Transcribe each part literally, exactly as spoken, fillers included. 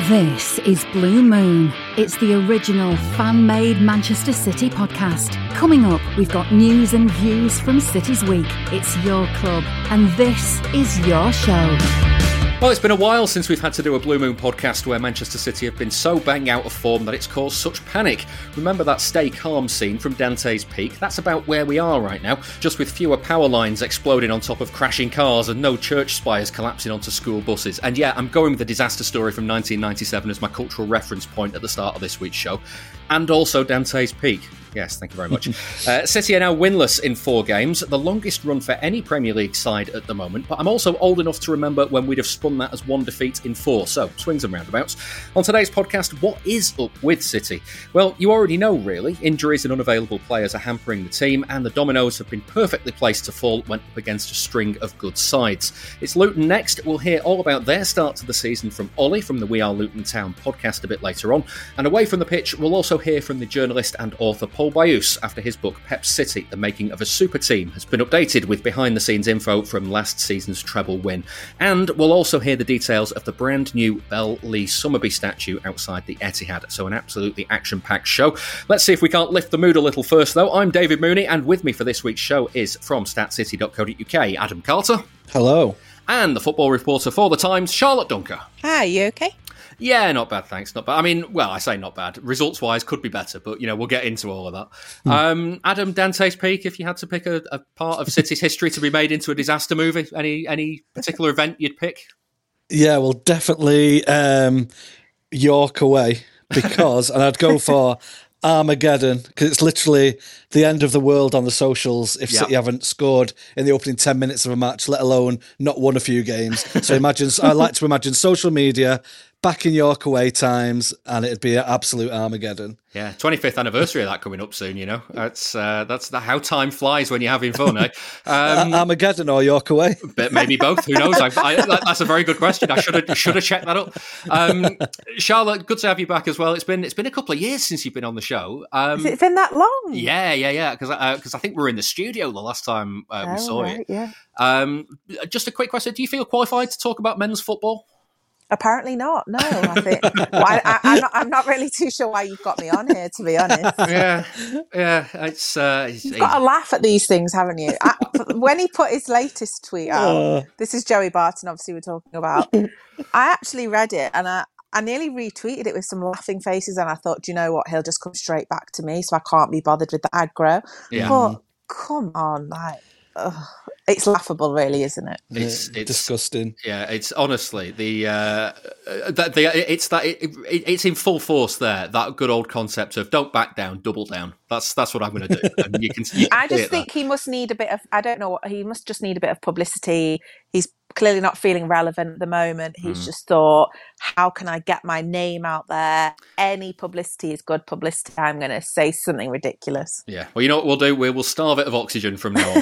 This is Blue Moon. It's the original fan-made Manchester City podcast. Coming up, we've got news and views from City's week. It's your club, and this is your show. Well, it's been a while since we've had to do a Blue Moon podcast where Manchester City have been so bang out of form that it's caused such panic. Remember that stay calm scene from Dante's Peak? That's about where we are right now, just with fewer power lines exploding on top of crashing cars and no church spires collapsing onto school buses. And yeah, I'm going with the disaster story from nineteen ninety-seven as my cultural reference point at the start of this week's show. And also Dante's Peak. Yes, thank you very much. uh, City are now winless in four games, the longest run for any Premier League side at the moment, but I'm also old enough to remember when we'd have spun that as one defeat in four, so swings and roundabouts. On today's podcast, what is up with City? Well, you already know, really. Injuries and unavailable players are hampering the team, and the dominoes have been perfectly placed to fall when up against a string of good sides. It's Luton next. We'll hear all about their start to the season from Ollie from the We Are Luton Town podcast a bit later on, and away from the pitch, we'll also hear from the journalist and author Paul Bayus after his book Pep City, The Making of a Super Team has been updated with behind-the-scenes info from last season's treble win. And we'll also hear the details of the brand new Belle Lee Summerby statue outside the Etihad. So an absolutely action-packed show. Let's see if we can't lift the mood a little first, though. I'm David Mooney, and with me for this week's show is from stat city dot co dot uk, Adam Carter. Hello. And the football reporter for The Times, Charlotte Dunker. Hi, you okay? Yeah, not bad, thanks. Not bad. I mean, well, I say not bad. Results-wise, could be better, but, you know, we'll get into all of that. Hmm. Um, Adam, Dante's Peak, if you had to pick a, a part of City's history to be made into a disaster movie, any any particular event you'd pick? Yeah, well, definitely um, York away, because, and I'd go for Armageddon, because it's literally the end of the world on the socials if yep. City haven't scored in the opening ten minutes of a match, let alone not won a few games. So imagine, I like to imagine social media back in York away times, and it'd be an absolute Armageddon. Yeah, twenty-fifth anniversary of that coming up soon, you know. That's uh, that's the, how time flies when you're having fun, eh? Um, Armageddon or York away? But maybe both, who knows? I, I, that's a very good question. I should have should have checked that up. Um, Charlotte, good to have you back as well. It's been it's been a couple of years since you've been on the show. Um, Has it been that long? Yeah, yeah, yeah, because uh, cause I think we were in the studio the last time uh, we oh, saw right, it. Yeah. Um, just a quick question. Do you feel qualified to talk about men's football? Apparently not. No, I think well, I, I, I'm, not, I'm not really too sure why you've got me on here, to be honest. Yeah, yeah. It's uh, you've got to laugh at these things, haven't you? I, when he put his latest tweet out, uh. this is Joey Barton. Obviously, we're talking about. I actually read it and I, I nearly retweeted it with some laughing faces, and I thought, do you know what? He'll just come straight back to me, so I can't be bothered with the aggro. Yeah. But come on, like. Ugh. It's laughable, really, isn't it? It's, it's disgusting. Yeah, it's honestly the uh, that the it's that it, it, it's in full force there. That good old concept of don't back down, double down. That's that's what I'm going to do. And you can. You can I just think that. He must need a bit of. I don't know what he must just need a bit of publicity. He's clearly not feeling relevant at the moment. He's mm. just thought, how can I get my name out there? Any publicity is good publicity. I'm going to say something ridiculous. Yeah. Well, you know what we'll do? We will starve it of oxygen from now on.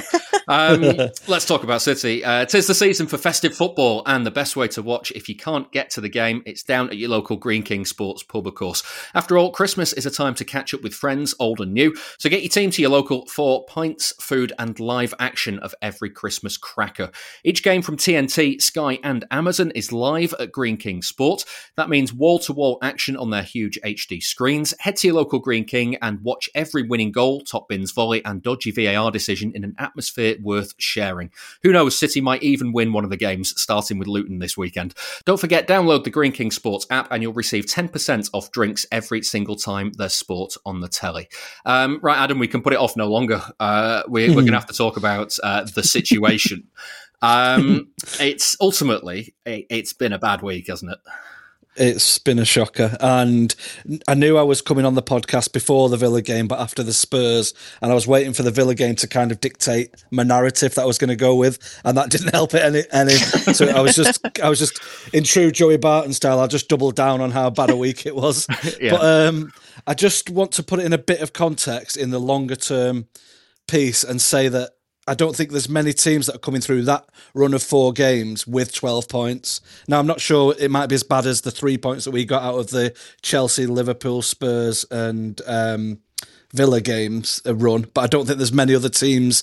um, let's talk about City. Uh, 'tis the season for festive football, and the best way to watch if you can't get to the game, it's down at your local Greene King Sports pub, of course. After all, Christmas is a time to catch up with friends, old and new. So get your team to your local for pints, food, and live action of every Christmas cracker. Each game from T N T, Sky, and Amazon is live at Greene King Sport. That means wall-to-wall action on their huge H D screens. Head to your local Greene King and watch every winning goal, top bins volley, and dodgy V A R decision in an atmosphere worth sharing. Who knows, City might even win one of the games, starting with Luton this weekend. Don't forget, download the Greene King Sports app and you'll receive ten percent off drinks every single time there's sport on the telly. Um, right, Adam, we can put it off no longer. Uh, we're we're going to have to talk about uh, the situation. um, it's ultimately, it, it's been a bad week, hasn't it? It's been a shocker, and I knew I was coming on the podcast before the Villa game, but after the Spurs, and I was waiting for the Villa game to kind of dictate my narrative that I was going to go with, and that didn't help it any. any. So I was just, I was just in true Joey Barton style. I just doubled down on how bad a week it was. Yeah. But um, I just want to put it in a bit of context in the longer term piece and say that I don't think there's many teams that are coming through that run of four games with twelve points. Now, I'm not sure it might be as bad as the three points that we got out of the Chelsea, Liverpool, Spurs and um, Villa games run, but I don't think there's many other teams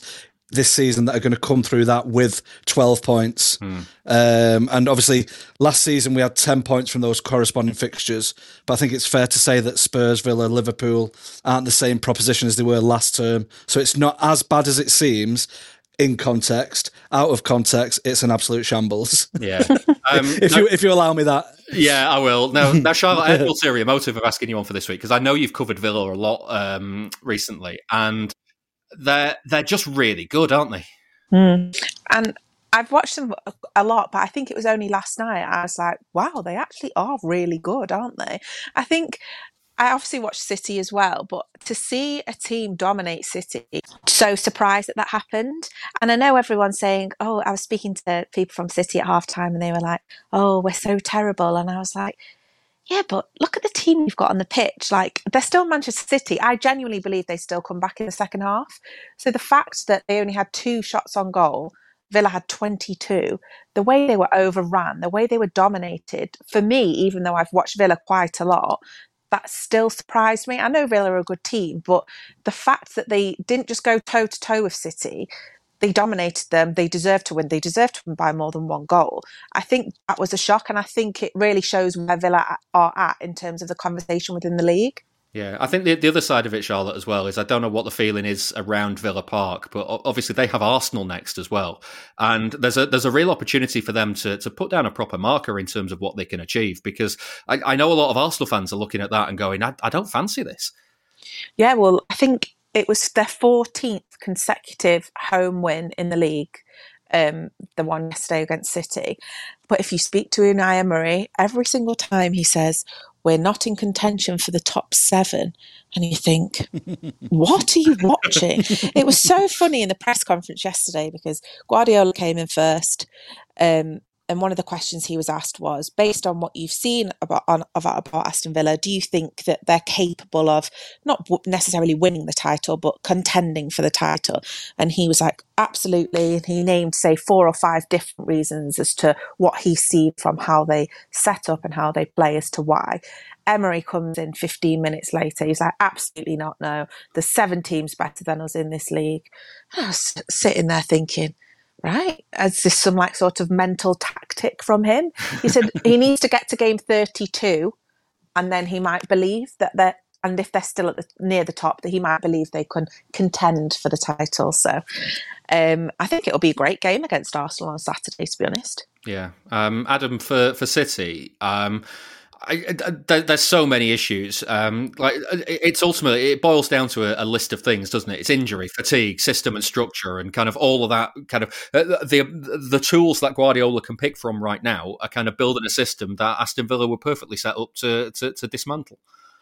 this season that are going to come through that with twelve points. Hmm. Um, and obviously, last season we had ten points from those corresponding fixtures. But I think it's fair to say that Spurs, Villa, Liverpool aren't the same proposition as they were last term. So it's not as bad as it seems in context. Out of context, it's an absolute shambles. Yeah. Um, if no, you if you allow me that. Yeah, I will. Now, now Charlotte, I have an ulterior motive of asking you on for this week because I know you've covered Villa a lot um, recently, and they're they're just really good, aren't they? Mm. And I've watched them a lot, but I think it was only last night I was like, wow, they actually are really good, aren't they? I think I obviously watched City as well, but to see a team dominate City, so surprised that that happened. And I know everyone's saying, oh, I was speaking to people from City at halftime and they were like, oh, we're so terrible. And I was like, yeah, but look at the team you've got on the pitch. Like, they're still Manchester City. I genuinely believe they still come back in the second half. So the fact that they only had two shots on goal, Villa had twenty-two, the way they were overrun, the way they were dominated, for me, even though I've watched Villa quite a lot, that still surprised me. I know Villa are a good team, but the fact that they didn't just go toe-to-toe with City, they dominated them. They deserved to win. They deserved to win by more than one goal. I think that was a shock, and I think it really shows where Villa are at in terms of the conversation within the league. Yeah, I think the the other side of it, Charlotte, as well, is I don't know what the feeling is around Villa Park, but obviously they have Arsenal next as well. And there's a there's a real opportunity for them to to put down a proper marker in terms of what they can achieve, because I, I know a lot of Arsenal fans are looking at that and going, I, I don't fancy this. Yeah, well, I think it was their fourteenth consecutive home win in the league, um, the one yesterday against City. But if you speak to Unai Emery, every single time he says, we're not in contention for the top seven. And you think, what are you watching? It was so funny in the press conference yesterday because Guardiola came in first. Um, and one of the questions he was asked was, based on what you've seen about, on, about, about Aston Villa, do you think that they're capable of not necessarily winning the title, but contending for the title? And he was like, absolutely. And he named, say, four or five different reasons as to what he sees from how they set up and how they play as to why. Emery comes in fifteen minutes later. He's like, absolutely not, no. There's seven teams better than us in this league. And I was sitting there thinking, right, is this some like sort of mental tactic from him? He said he needs to get to game thirty-two and then he might believe that they're, and if they're still at the, near the top, that he might believe they can contend for the title. So um, I think it'll be a great game against Arsenal on Saturday, to be honest. Yeah. Um, Adam, for, for City, um, I, I, there's so many issues. Um, like it's ultimately it boils down to a, a list of things, doesn't it? It's injury, fatigue, system, and structure, and kind of all of that. Kind of uh, the the tools that Guardiola can pick from right now are kind of building a system that Aston Villa were perfectly set up to to, to dismantle.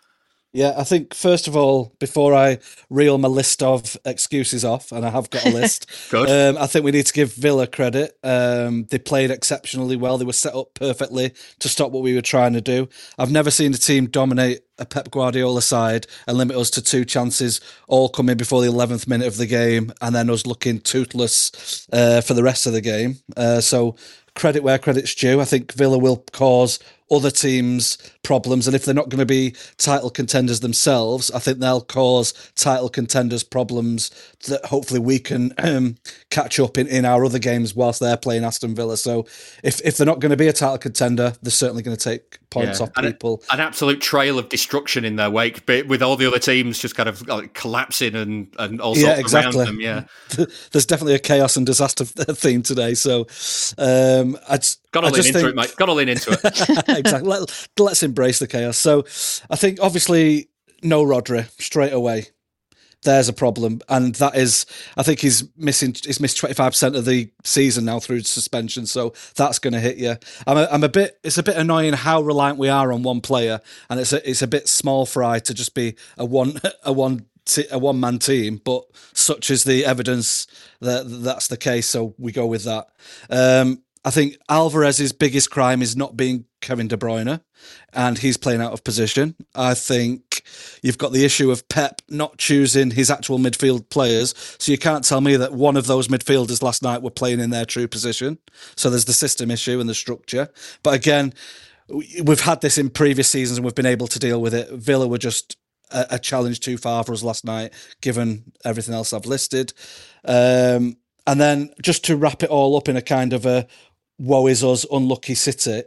Yeah, I think, first of all, before I reel my list of excuses off, and I have got a list, um, I think we need to give Villa credit. Um, they played exceptionally well. They were set up perfectly to stop what we were trying to do. I've never seen a team dominate a Pep Guardiola side and limit us to two chances, all coming before the eleventh minute of the game, and then us looking toothless uh, for the rest of the game. Uh, so credit where credit's due. I think Villa will cause other teams problems, and if they're not going to be title contenders themselves, I think they'll cause title contenders problems that hopefully we can um, catch up in, in our other games whilst they're playing Aston Villa. So if, if they're not going to be a title contender, they're certainly going to take points yeah. off and people. A, an absolute trail of destruction in their wake, but with all the other teams just kind of like collapsing and, and all sorts yeah, exactly. around them. Yeah, there's definitely a chaos and disaster theme today. So um, I just, Got to I lean just into think, it, mate. Got to lean into it. Exactly. Let, let's embrace the chaos. So I think obviously no Rodri straight away. There's a problem, and that is, I think he's missing. He's missed twenty-five percent of the season now through suspension, so that's going to hit you. I'm a, I'm a bit. It's a bit annoying how reliant we are on one player, and it's a, it's a bit small fry to just be a one a one a one man team. But such is the evidence that that's the case, so we go with that. Um, I think Alvarez's biggest crime is not being Kevin De Bruyne, and he's playing out of position. I think you've got the issue of Pep not choosing his actual midfield players, so you can't tell me that one of those midfielders last night were playing in their true position. So there's the system issue and the structure. But again, we've had this in previous seasons and we've been able to deal with it. Villa were just a, a challenge too far for us last night, given everything else I've listed. Um, and then just to wrap it all up in a kind of a woe is us, unlucky City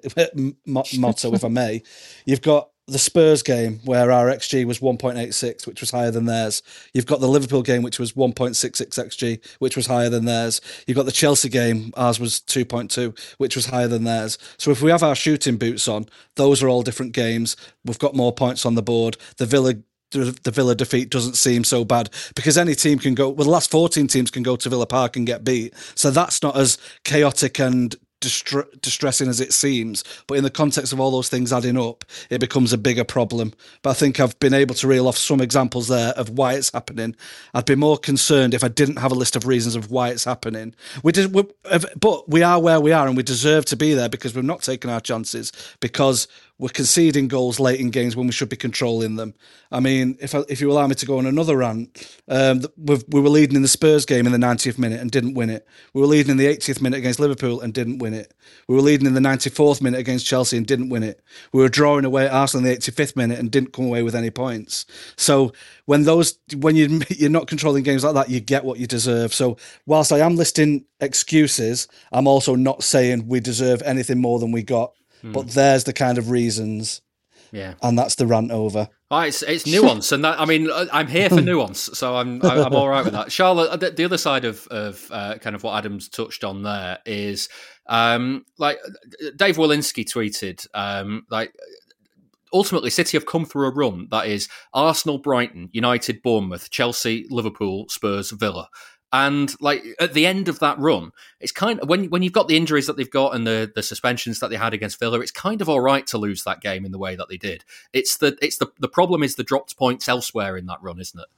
motto, if I may, you've got the Spurs game where our X G was one point eight six, which was higher than theirs. You've got the Liverpool game, which was one point six six X G, which was higher than theirs. You've got the Chelsea game, ours was two point two, which was higher than theirs. So if we have our shooting boots on, those are all different games. We've got more points on the board. The Villa the Villa defeat doesn't seem so bad because any team can go, well, the last fourteen teams can go to Villa Park and get beat. So that's not as chaotic and Distre- distressing as it seems, but in the context of all those things adding up, it becomes a bigger problem. But I think I've been able to reel off some examples there of why it's happening. I'd be more concerned if I didn't have a list of reasons of why it's happening. We did, we, but we are where we are, and we deserve to be there because we've not taken our chances, because we're conceding goals late in games when we should be controlling them. I mean, if I, if you allow me to go on another rant, um, we we were leading in the Spurs game in the ninetieth minute and didn't win it. We were leading in the eightieth minute against Liverpool and didn't win it. We were leading in the ninety-fourth minute against Chelsea and didn't win it. We were drawing away at Arsenal in the eighty-fifth minute and didn't come away with any points. So when those when you you're not controlling games like that, you get what you deserve. So whilst I am listing excuses, I'm also not saying we deserve anything more than we got. Hmm. But there's the kind of reasons. Yeah, and that's the rant over. Oh, it's it's nuance, and that, I mean, I'm here for nuance, so I'm I'm all right with that. Charlotte, the, the other side of of uh, kind of what Adam's touched on there is, um, like Dave Walensky tweeted, um, like ultimately City have come through a run that is Arsenal, Brighton, United, Bournemouth, Chelsea, Liverpool, Spurs, Villa. And like at the end of that run, it's kind of when when you've got the injuries that they've got and the, the suspensions that they had against Villa, it's kind of all right to lose that game in the way that they did. It's the it's the the problem is the dropped points elsewhere in that run, isn't it?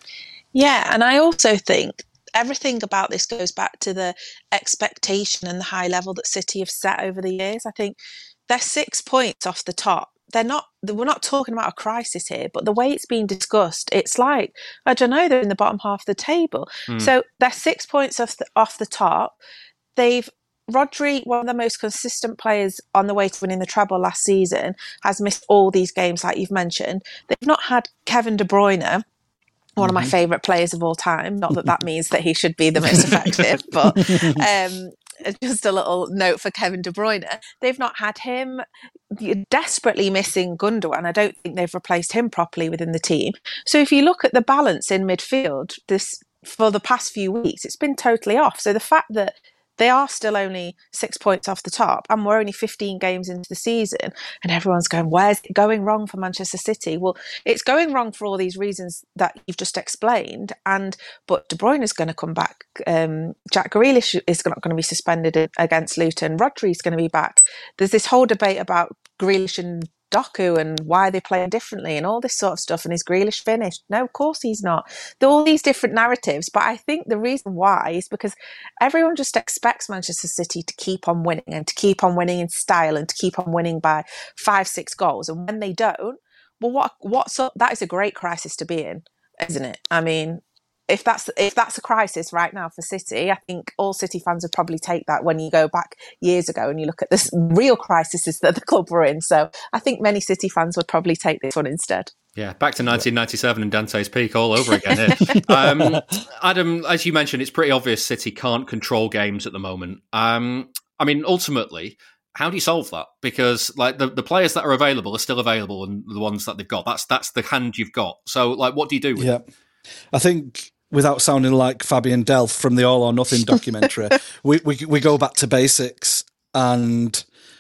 Yeah, and I also think everything about this goes back to the expectation and the high level that City have set over the years. I think they're six points off the top. They're not, we're not talking about a crisis here, but the way it's being discussed, it's like, I don't know, they're in the bottom half of the table. Mm. So they're six points off the, off the top. They've, Rodri, one of the most consistent players on the way to winning the treble last season, has missed all these games, like you've mentioned. They've not had Kevin De Bruyne, one mm-hmm. of my favourite players of all time. Not that that means that he should be the most effective, but um, just a little note for Kevin De Bruyne. They've not had him. You're desperately missing Gundogan. I don't think they've replaced him properly within the team. So if you look at the balance in midfield, this for the past few weeks, it's been totally off. So the fact that they are still only six points off the top and we're only fifteen games into the season and everyone's going, where's it going wrong for Manchester City? Well, it's going wrong for all these reasons that you've just explained. And But De Bruyne is going to come back. Um, Jack Grealish is not going to be suspended against Luton. Rodri is going to be back. There's this whole debate about Grealish and Doku and why they're playing differently and all this sort of stuff, and is Grealish finished? No, of course he's not. There are all these different narratives, but I think the reason why is because everyone just expects Manchester City to keep on winning and to keep on winning in style and to keep on winning by five, six goals, and when they don't, well, what what's up? That is a great crisis to be in, isn't it? I mean, if that's if that's a crisis right now for City, I think all City fans would probably take that when you go back years ago and you look at the real crises that the club were in. So I think many City fans would probably take this one instead. Yeah, back to nineteen ninety-seven and Dante's Peak all over again here. um, Adam, as you mentioned, it's pretty obvious City can't control games at the moment. Um, I mean, ultimately, how do you solve that? Because like the, the players that are available are still available, and the ones that they've got, that's that's the hand you've got. So, like, what do you do with yeah. it? I think, without sounding like Fabian Delph from the All or Nothing documentary, we, we we go back to basics and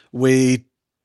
we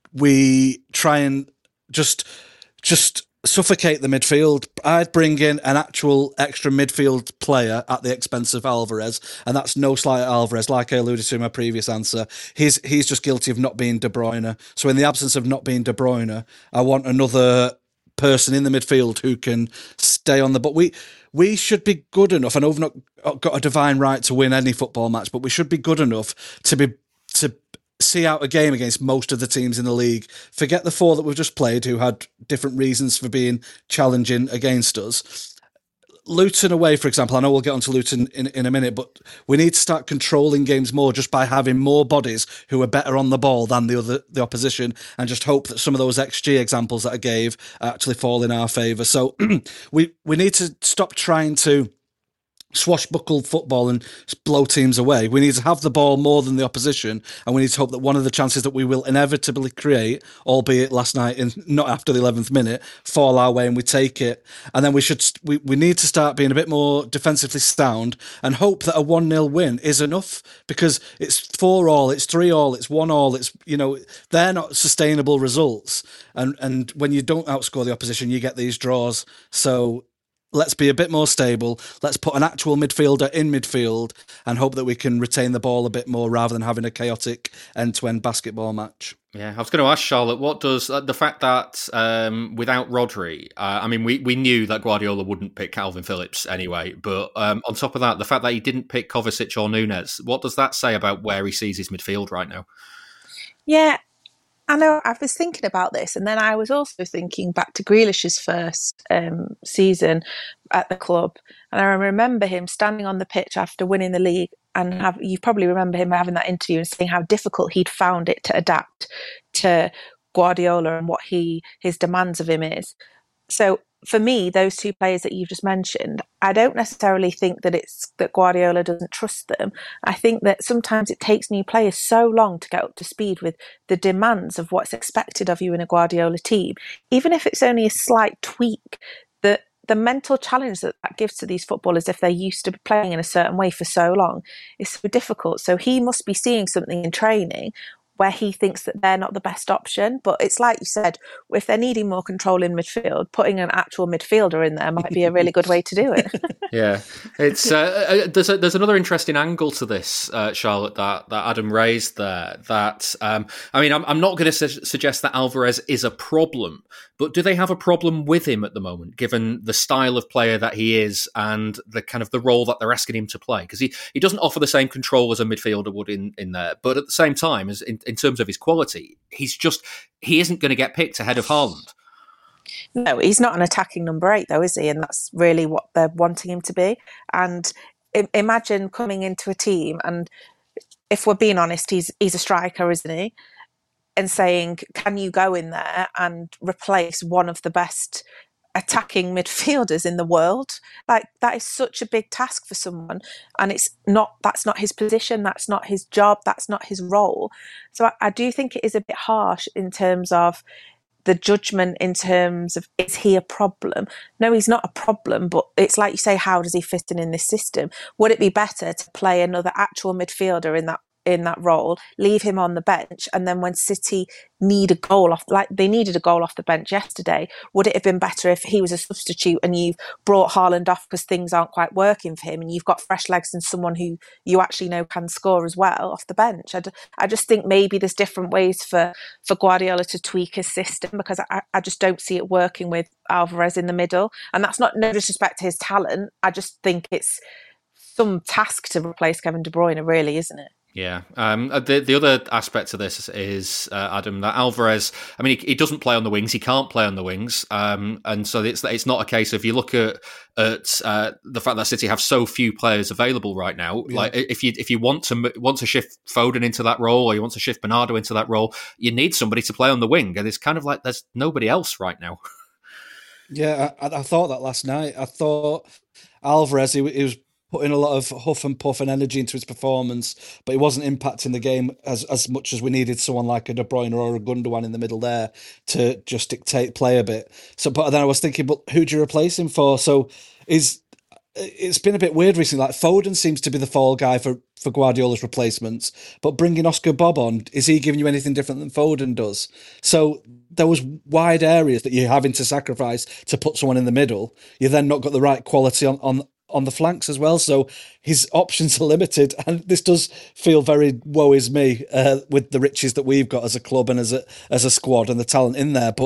we try and just just suffocate the midfield. I'd bring in an actual extra midfield player at the expense of Alvarez, and that's no slight at Alvarez. Like I alluded to in my previous answer, he's he's just guilty of not being De Bruyne. So in the absence of not being De Bruyne, I want another person in the midfield who can stay on the but we we should be good enough. I know we've not got a divine right to win any football match, but we should be good enough to be to see out a game against most of the teams in the league. Forget the four that we've just played who had different reasons for being challenging against us. Luton away, for example, I know we'll get onto Luton in, in a minute, but we need to start controlling games more just by having more bodies who are better on the ball than the other the opposition, and just hope that some of those X G examples that I gave actually fall in our favour. So we we need to stop trying to swashbuckle football and blow teams away. We need to have the ball more than the opposition, and we need to hope that one of the chances that we will inevitably create, albeit last night and not after the eleventh minute, fall our way and we take it. And then we should we, we need to start being a bit more defensively sound and hope that a one nil win is enough, because it's four all, it's three all, it's one all, it's, you know, they're not sustainable results. And and when you don't outscore the opposition, you get these draws. So let's be a bit more stable. Let's put an actual midfielder in midfield and hope that we can retain the ball a bit more rather than having a chaotic end-to-end basketball match. Yeah, I was going to ask Charlotte, what does uh, the fact that um, without Rodri, uh, I mean, we, we knew that Guardiola wouldn't pick Calvin Phillips anyway, but um, on top of that, the fact that he didn't pick Kovacic or Nunes, what does that say about where he sees his midfield right now? Yeah, I know, I was thinking about this, and then I was also thinking back to Grealish's first um, season at the club, and I remember him standing on the pitch after winning the league, and have, you probably remember him having that interview and saying how difficult he'd found it to adapt to Guardiola and what he his demands of him is. So for me, those two players that you've just mentioned, I don't necessarily think that it's that Guardiola doesn't trust them. I think that sometimes it takes new players so long to get up to speed with the demands of what's expected of you in a Guardiola team, even if it's only a slight tweak, that the mental challenge that that gives to these footballers if they're used to playing in a certain way for so long is so difficult. So he must be seeing something in training where he thinks that they're not the best option. But it's like you said, if they're needing more control in midfield, putting an actual midfielder in there might be a really good way to do it. Yeah, it's uh, there's a, there's another interesting angle to this, uh, Charlotte, that, that Adam raised there. That um, I mean, I'm, I'm not going to su- suggest that Alvarez is a problem, but do they have a problem with him at the moment, given the style of player that he is and the kind of the role that they're asking him to play? Because he, he doesn't offer the same control as a midfielder would in, in there, but at the same time, as in, in terms of his quality, he's just he isn't going to get picked ahead of Haaland. No, he's not an attacking number eight, though, is he? And that's really what they're wanting him to be. And I- imagine coming into a team, and if we're being honest, he's he's a striker, isn't he? And saying, can you go in there and replace one of the best attacking midfielders in the world? Like, that is such a big task for someone, and it's not that's not his position, that's not his job, that's not his role. So I, I do think it is a bit harsh in terms of the judgment, in terms of, is he a problem? No, he's not a problem, but it's like you say, how does he fit in in this system? Would it be better to play another actual midfielder in that in that role, leave him on the bench, and then when City need a goal off, like they needed a goal off the bench yesterday, would it have been better if he was a substitute and you've brought Haaland off because things aren't quite working for him, and you've got fresh legs and someone who you actually know can score as well off the bench? I, d- I just think maybe there's different ways for, for Guardiola to tweak his system, because I, I just don't see it working with Alvarez in the middle. And that's not no disrespect to his talent. I just think it's some task to replace Kevin De Bruyne, really, isn't it? Yeah. Um, the the other aspect to this is, uh, Adam, that Alvarez, I mean, he, he doesn't play on the wings. He can't play on the wings. Um, and so it's it's not a case of, you look at at uh, the fact that City have so few players available right now. Yeah. Like, if you if you want to want to shift Foden into that role, or you want to shift Bernardo into that role, you need somebody to play on the wing. And it's kind of like there's nobody else right now. Yeah, I, I thought that last night. I thought Alvarez, he, he was putting a lot of huff and puff and energy into his performance, but he wasn't impacting the game as, as much as we needed someone like a De Bruyne or a Gundogan in the middle there to just dictate play a bit. So, but then I was thinking, but who do you replace him for? So is it's been a bit weird recently. Like, Foden seems to be the fall guy for, for Guardiola's replacements, but bringing Oscar Bob on, is he giving you anything different than Foden does? So there was wide areas that you're having to sacrifice to put someone in the middle. You've then not got the right quality on, on on the flanks as well, so his options are limited, and this does feel very woe is me uh, with the riches that we've got as a club and as a as a squad and the talent in there. But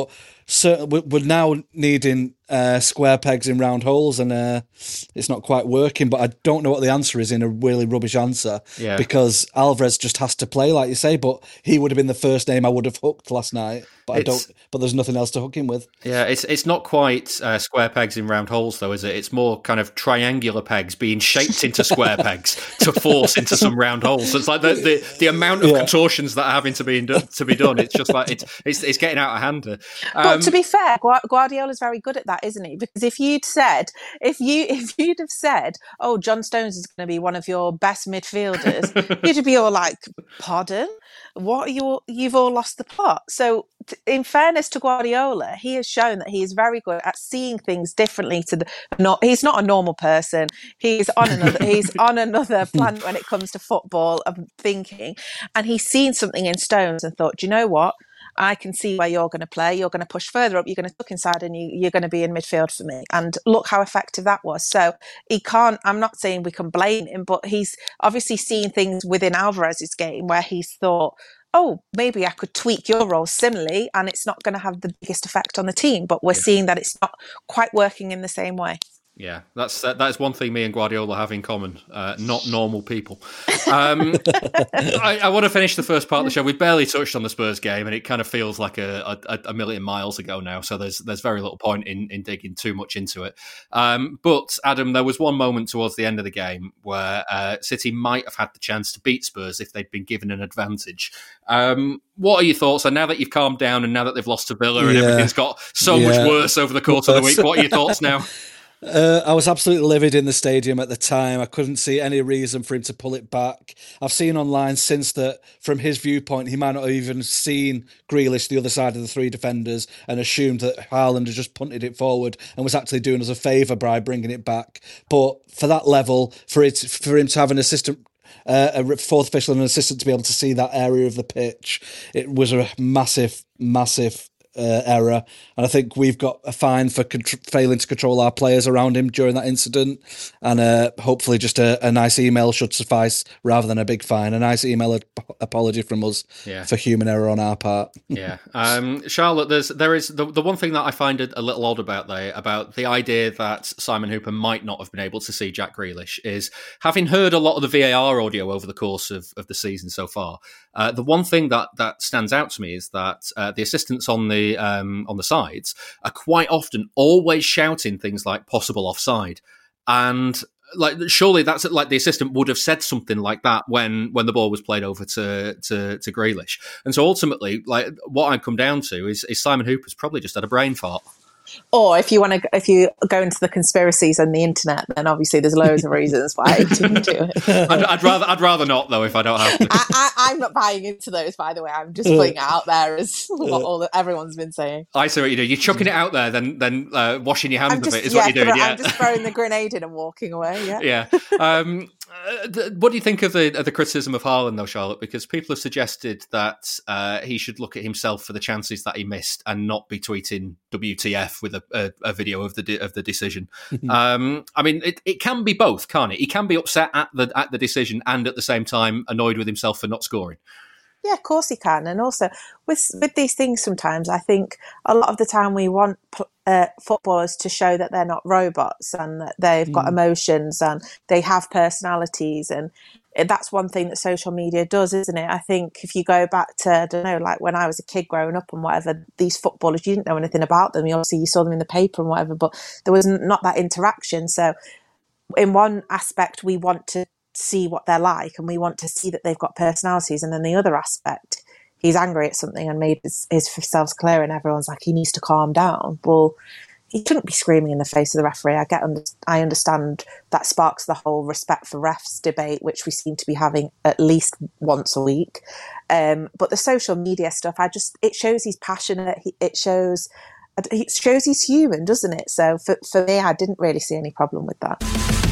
so we're now needing uh, square pegs in round holes, and uh, it's not quite working. But I don't know what the answer is in a really rubbish answer. Yeah. Because Alvarez just has to play, like you say. But he would have been the first name I would have hooked last night. But it's, I don't. But there's nothing else to hook him with. Yeah, it's it's not quite uh, square pegs in round holes, though, is it? It's more kind of triangular pegs being shaped into square pegs to force into some round holes. So it's like the the, the amount of yeah. contortions that are having to be done, to be done. It's just like it's it's, it's getting out of hand. Um, but to be fair, Guardiola's very good at that, isn't he? Because if you'd said, if you if you'd have said, "Oh, John Stones is going to be one of your best midfielders," you'd be all like, "Pardon? What are you? You've all lost the plot." So, in fairness to Guardiola, he has shown that he is very good at seeing things differently. To the not, he's not a normal person. He's on another. he's on another planet when it comes to football and thinking. And he's seen something in Stones and thought, "Do you know what? I can see where you're going to play. You're going to push further up. You're going to tuck inside, and you, you're going to be in midfield for me." And look how effective that was. So he can't. I'm not saying we can blame him, but he's obviously seen things within Alvarez's game where he's thought, "Oh, maybe I could tweak your role similarly, and it's not going to have the biggest effect on the team." But we're yeah. seeing that it's not quite working in the same way. Yeah, that's uh, that is one thing me and Guardiola have in common. Uh, not normal people. Um, I, I want to finish the first part of the show. We've barely touched on the Spurs game, and it kind of feels like a, a, a million miles ago now. So there's there's very little point in, in digging too much into it. Um, but Adam, there was one moment towards the end of the game where uh, City might have had the chance to beat Spurs if they'd been given an advantage. Um, what are your thoughts? And now that you've calmed down, and now that they've lost to Villa, and yeah. everything's got so yeah. much worse over the course of the week, what are your thoughts now? Uh, I was absolutely livid in the stadium at the time. I couldn't see any reason for him to pull it back. I've seen online since that, from his viewpoint, he might not have even seen Grealish the other side of the three defenders and assumed that Haaland had just punted it forward and was actually doing us a favour by bringing it back. But for that level, for it, for him to have an assistant, uh, a fourth official and an assistant to be able to see that area of the pitch, it was a massive, massive Uh, error, and I think we've got a fine for contr- failing to control our players around him during that incident, and uh, hopefully just a, a nice email should suffice rather than a big fine. A nice email ap- apology from us yeah. for human error on our part. yeah, um, Charlotte, there's there is the, the one thing that I find a, a little odd about there about the idea that Simon Hooper might not have been able to see Jack Grealish is, having heard a lot of the V A R audio over the course of, of the season so far, uh, the one thing that that stands out to me is that uh, the assistants on the Um, on the sides are quite often always shouting things like possible offside, and like surely that's like the assistant would have said something like that when when the ball was played over to to, to Grealish. And so ultimately, like what I come down to is, is Simon Hooper's probably just had a brain fart. Or if you want to, if you go into the conspiracies on the internet, then obviously there's loads of reasons why he didn't do it. I'd, I'd rather, I'd rather not though, if I don't have to. I, I, I'm not buying into those, by the way. I'm just putting it out there as what all the, everyone's been saying. I see what you do. You're chucking it out there, then then uh, washing your hands just, of it is yeah, what you're doing. Yeah, I'm I'm just throwing the grenade in and walking away. Yeah. Yeah. Um, uh, what do you think of the of the criticism of Haaland, though, Charlotte? Because people have suggested that uh, he should look at himself for the chances that he missed and not be tweeting W T F with a, a, a video of the de- of the decision. um, I mean, it, it can be both, can't it? He can be upset at the at the decision and at the same time annoyed with himself for not scoring. Yeah, of course he can. And also with with these things, sometimes I think a lot of the time we want uh, footballers to show that they're not robots and that they've got mm. emotions and they have personalities. And that's one thing that social media does, isn't it? I think if you go back to, I don't know, like when I was a kid growing up and whatever, these footballers, you didn't know anything about them. You obviously you saw them in the paper and whatever, but there was not that interaction. So in one aspect, we want to see what they're like and we want to see that they've got personalities, and then the other aspect, he's angry at something and made his, his self clear and everyone's like, he needs to calm down. Well, he shouldn't be screaming in the face of the referee. I get I understand that sparks the whole respect for refs debate, which we seem to be having at least once a week, um, but the social media stuff, I just it shows he's passionate, it shows it shows he's human, doesn't it? So for, for me, I didn't really see any problem with that.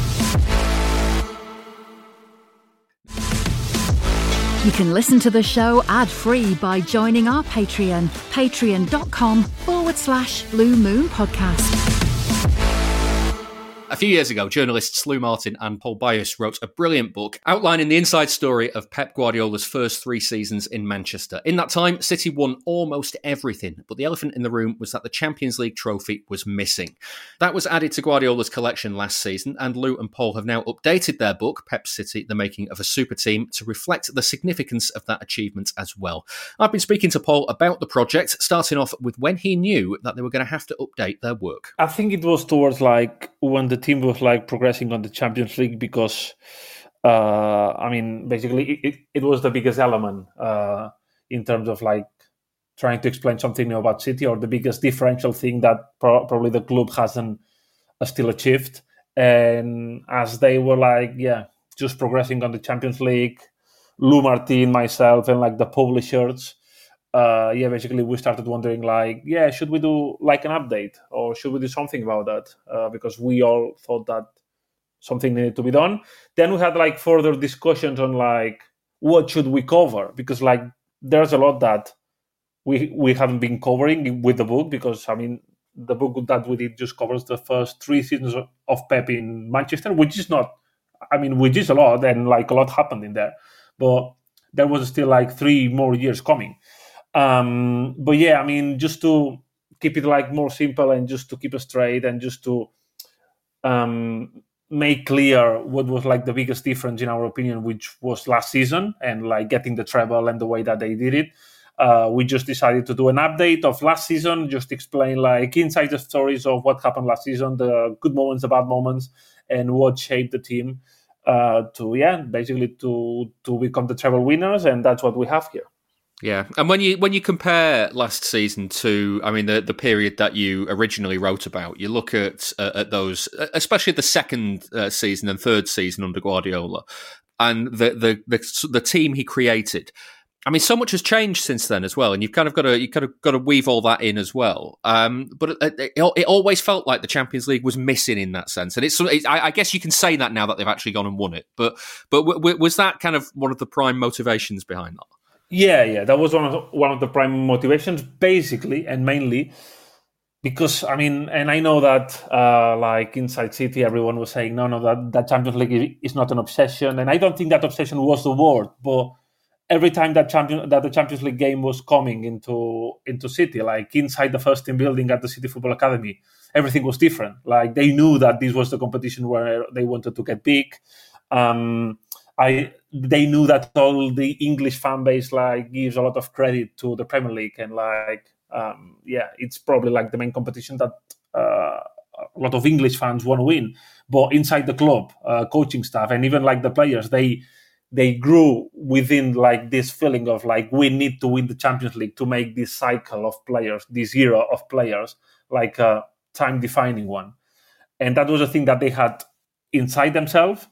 You can listen to the show ad-free by joining our Patreon, patreon.com forward slash Blue Moon Podcast. A few years ago, journalists Lou Martin and Paul Byas wrote a brilliant book outlining the inside story of Pep Guardiola's first three seasons in Manchester. In that time, City won almost everything, but the elephant in the room was that the Champions League trophy was missing. That was added to Guardiola's collection last season, and Lou and Paul have now updated their book, Pep City, The Making of a Super Team, to reflect the significance of that achievement as well. I've been speaking to Paul about the project, starting off with when he knew that they were going to have to update their work. I think it was towards like when the team was like progressing on the Champions League, because uh, I mean, basically it, it was the biggest element uh, in terms of like trying to explain something new about City, or the biggest differential thing that pro- probably the club hasn't uh, still achieved. And as they were like, yeah, just progressing on the Champions League, Lou Martin, myself, and like the publishers, Uh, yeah, basically we started wondering like, yeah, should we do like an update, or should we do something about that? Uh, because we all thought that something needed to be done. Then we had like further discussions on like, what should we cover? Because like, there's a lot that we we haven't been covering with the book, because I mean, the book that we did just covers the first three seasons of Pep in Manchester, which is not, I mean, which is a lot, and like a lot happened in there. But there was still like three more years coming. Um, but yeah, I mean, just to keep it like more simple, and just to keep it straight, and just to um, make clear what was like the biggest difference in our opinion, which was last season, and like getting the treble and the way that they did it. Uh, we just decided to do an update of last season, just explain like inside the stories of what happened last season, the good moments, the bad moments, and what shaped the team uh, to, yeah, basically to to become the treble winners, and that's what we have here. Yeah, and when you when you compare last season to, I mean, the, the period that you originally wrote about, you look at uh, at those, especially the second uh, season and third season under Guardiola, and the, the the the team he created. I mean, so much has changed since then as well, and you've kind of got to you kind of got to weave all that in as well. Um, but it, it, it always felt like the Champions League was missing in that sense, and it's. It, I, I guess you can say that now that they've actually gone and won it. But but w- w- was that kind of one of the prime motivations behind that? Yeah, yeah, that was one of the, one of the prime motivations, basically, and mainly because, I mean, and I know that uh, like inside City, everyone was saying, no, no, that, that Champions League is not an obsession, and I don't think that obsession was the word, but every time that champion that the Champions League game was coming into into City, like inside the first team building at the City Football Academy, everything was different. Like they knew that this was the competition where they wanted to get big. Um, I they knew that all the English fan base like gives a lot of credit to the Premier League, and like um, yeah, it's probably like the main competition that uh, a lot of English fans want to win. But inside the club, uh, coaching staff, and even like the players, they they grew within like this feeling of like we need to win the Champions League to make this cycle of players, this era of players, like a time defining one, and that was a thing that they had inside themselves.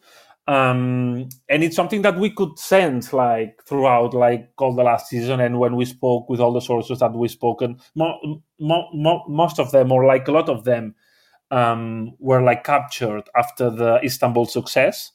Um, and it's something that we could sense like throughout like all the last season, and when we spoke with all the sources that we've spoken, mo- mo- mo- most of them, or like a lot of them, um, were like captured after the Istanbul success,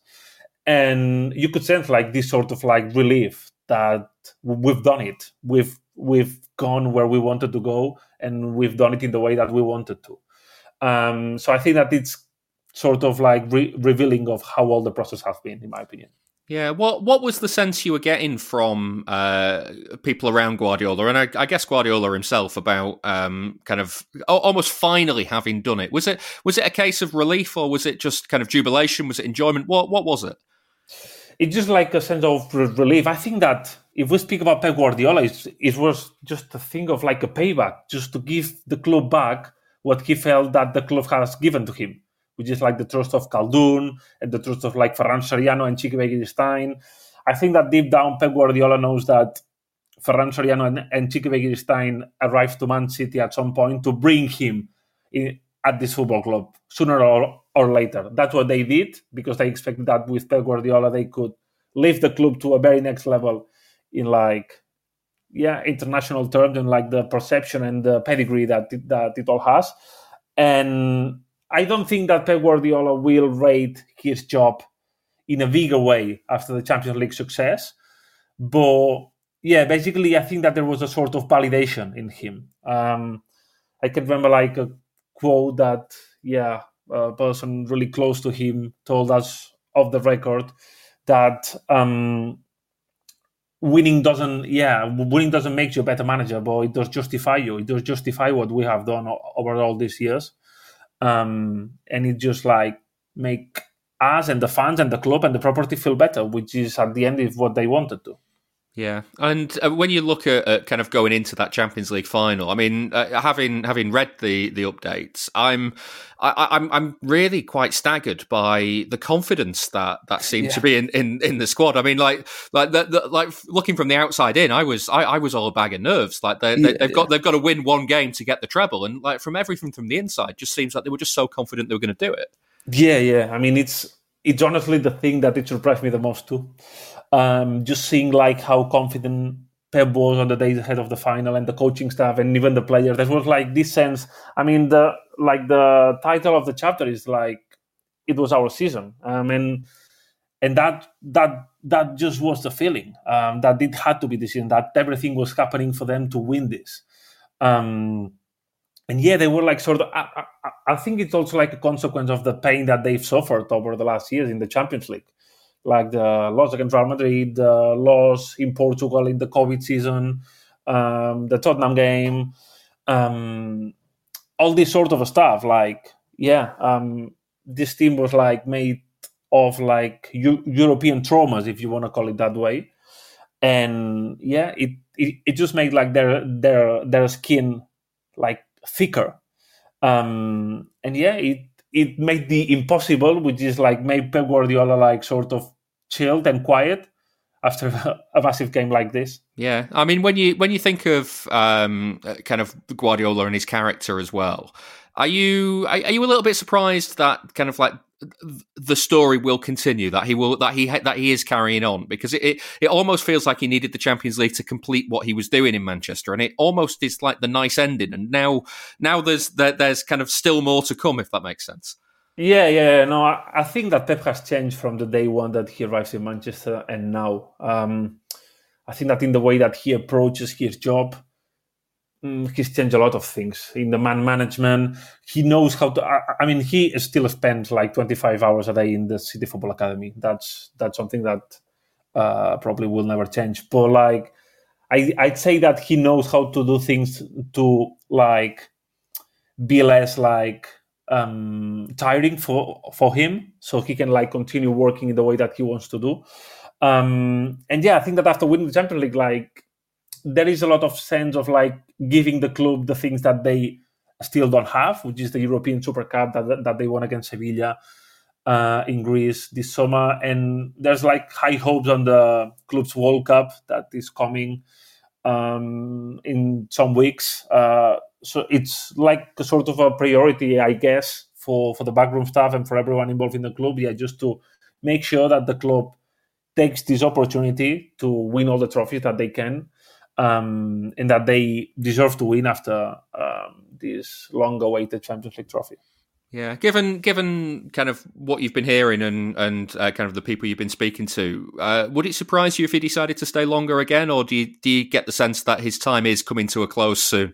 and you could sense like this sort of like relief that we've done it, we've we've gone where we wanted to go, and we've done it in the way that we wanted to. Um, so I think that it's sort of like re- revealing of how all the process has been, in my opinion. Yeah, what what was the sense you were getting from uh, people around Guardiola, and I, I guess Guardiola himself, about um, kind of almost finally having done it? Was it was it a case of relief, or was it just kind of jubilation? Was it enjoyment? What what was it? It's just like a sense of relief. I think that if we speak about Pep Guardiola, it, it was just a thing of like a payback, just to give the club back what he felt that the club has given to him, which is like the trust of Khaldoon and the trust of like Ferran Soriano and Quique Begiristain. I think that deep down, Pep Guardiola knows that Ferran Soriano and, and Quique Begiristain arrived to Man City at some point to bring him in, at this football club, sooner or, or later. That's what they did, because they expected that with Pep Guardiola, they could lift the club to a very next level in like, yeah, international terms, and like the perception and the pedigree that it, that it all has. And I don't think that Pep Guardiola will rate his job in a bigger way after the Champions League success. But yeah, basically, I think that there was a sort of validation in him. Um, I can remember like a quote that, yeah, a person really close to him told us off the record that um, winning doesn't, yeah, winning doesn't make you a better manager, but it does justify you. It does justify what we have done over all these years, um, and it just like make us and the fans and the club and the property feel better, which is at the end is what they wanted to. Yeah, and uh, when you look at, at kind of going into that Champions League final, I mean, uh, having having read the the updates, I'm I, I'm I'm really quite staggered by the confidence that that seemed yeah. to be in, in, in the squad. I mean, like like the, the, like looking from the outside in, I was I, I was all a bag of nerves. Like they, they, yeah, they've got yeah. they've got to win one game to get the treble, and like from everything from the inside, just seems like they were just so confident they were going to do it. Yeah, yeah. I mean, it's it's honestly the thing that it surprised me the most too. Um, just seeing like how confident Pep was on the days ahead of the final, and the coaching staff, and even the players. There was like this sense. I mean, the like the title of the chapter is like it was our season, um, and and that that that just was the feeling um, that it had to be the season. That everything was happening for them to win this. Um, and yeah, they were like sort of. I, I, I think it's also like a consequence of the pain that they've suffered over the last years in the Champions League. Like the loss against Real Madrid, the loss in Portugal in the COVID season, um, the Tottenham game, um, all this sort of stuff. Like, yeah, um, this team was like made of like U- European traumas, if you want to call it that way. And yeah, it, it, it just made like their their their skin like thicker. Um, and yeah, it it made the impossible, which is like made Pep Guardiola like sort of chilled and quiet after a massive game like this. Yeah, I mean, when you when you think of um, kind of Guardiola and his character as well, are you are you a little bit surprised that kind of like the story will continue, that he will that he that he is carrying on, because it, it it almost feels like he needed the Champions League to complete what he was doing in Manchester, and it almost is like the nice ending. And now now there's there, there's kind of still more to come, if that makes sense. Yeah, yeah, no, I, I think that Pep has changed from the day one that he arrives in Manchester and now. Um, I think that in the way that he approaches his job, um, he's changed a lot of things. In the man management, he knows how to... I, I mean, he still spends like twenty-five hours a day in the City Football Academy. That's that's something that uh, probably will never change. But like, I, I'd say that he knows how to do things to like be less like... um tiring for for him, so he can like continue working in the way that he wants to do. Um and yeah, I think that after winning the Champions League, like there is a lot of sense of like giving the club the things that they still don't have, which is the European Super Cup that that they won against Sevilla uh in Greece this summer. And there's like high hopes on the club's World Cup that is coming um in some weeks. uh So it's like a sort of a priority, I guess, for, for the backroom staff and for everyone involved in the club. Yeah, just to make sure that the club takes this opportunity to win all the trophies that they can, um, and that they deserve to win after um, this long-awaited Champions League trophy. Yeah, given given kind of what you've been hearing and and uh, kind of the people you've been speaking to, uh, would it surprise you if he decided to stay longer again, or do you do you get the sense that his time is coming to a close soon?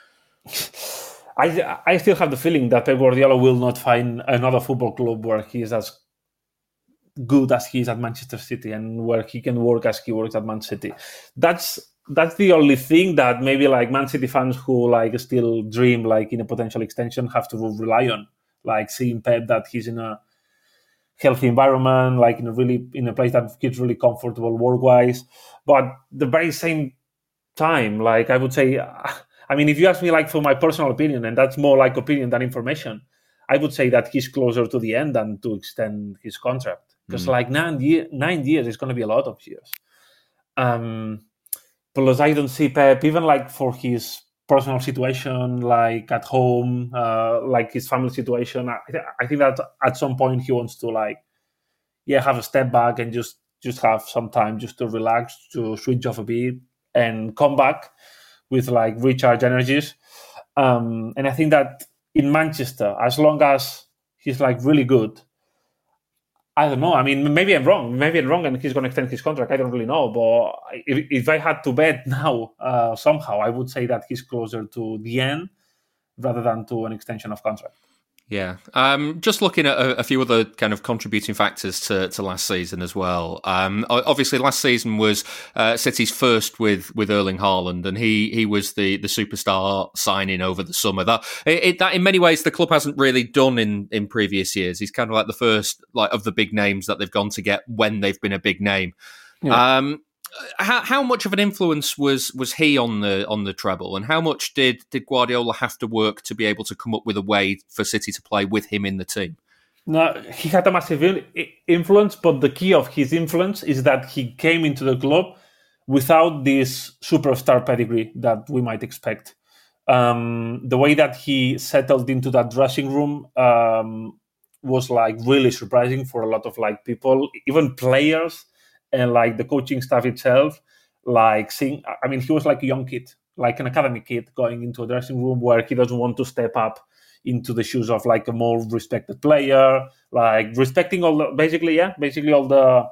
I I still have the feeling that Pep Guardiola will not find another football club where he is as good as he is at Manchester City and where he can work as he works at Man City. That's that's the only thing that maybe like Man City fans who like still dream like in a potential extension have to rely on, like seeing Pep that he's in a healthy environment, like in a really in a place that he's really comfortable work-wise. But the very same time, like I would say. I mean, if you ask me, like, for my personal opinion, and that's more like opinion than information, I would say that he's closer to the end than to extend his contract. Because, mm. like, nine, year, nine years is going to be a lot of years. Um, plus, I don't see Pep, even, like, for his personal situation, like, at home, uh, like, his family situation, I, I think that at some point he wants to, like, yeah, have a step back and just, just have some time just to relax, to switch off a bit and come back with like recharge energies. Um, and I think that in Manchester, as long as he's like really good, I don't know. I mean, maybe I'm wrong. Maybe I'm wrong and he's going to extend his contract. I don't really know. But if, if I had to bet now, uh, somehow, I would say that he's closer to the end rather than to an extension of contract. Yeah. Um, just looking at a, a few other kind of contributing factors to, to last season as well. Um, obviously, last season was uh, City's first with, with Erling Haaland, and he he was the, the superstar signing over the summer. That it, that in many ways the club hasn't really done in, in previous years. He's kind of like the first like of the big names that they've gone to get when they've been a big name. Yeah. Um, How, how much of an influence was, was he on the on the treble, and how much did, did Guardiola have to work to be able to come up with a way for City to play with him in the team? No, he had a massive influence, but the key of his influence is that he came into the club without this superstar pedigree that we might expect. Um, the way that he settled into that dressing room um, was like really surprising for a lot of like people, even players. And like the coaching staff itself, like seeing, I mean, he was like a young kid, like an academy kid going into a dressing room where he doesn't want to step up into the shoes of like a more respected player, like respecting all the, basically, yeah, basically all the,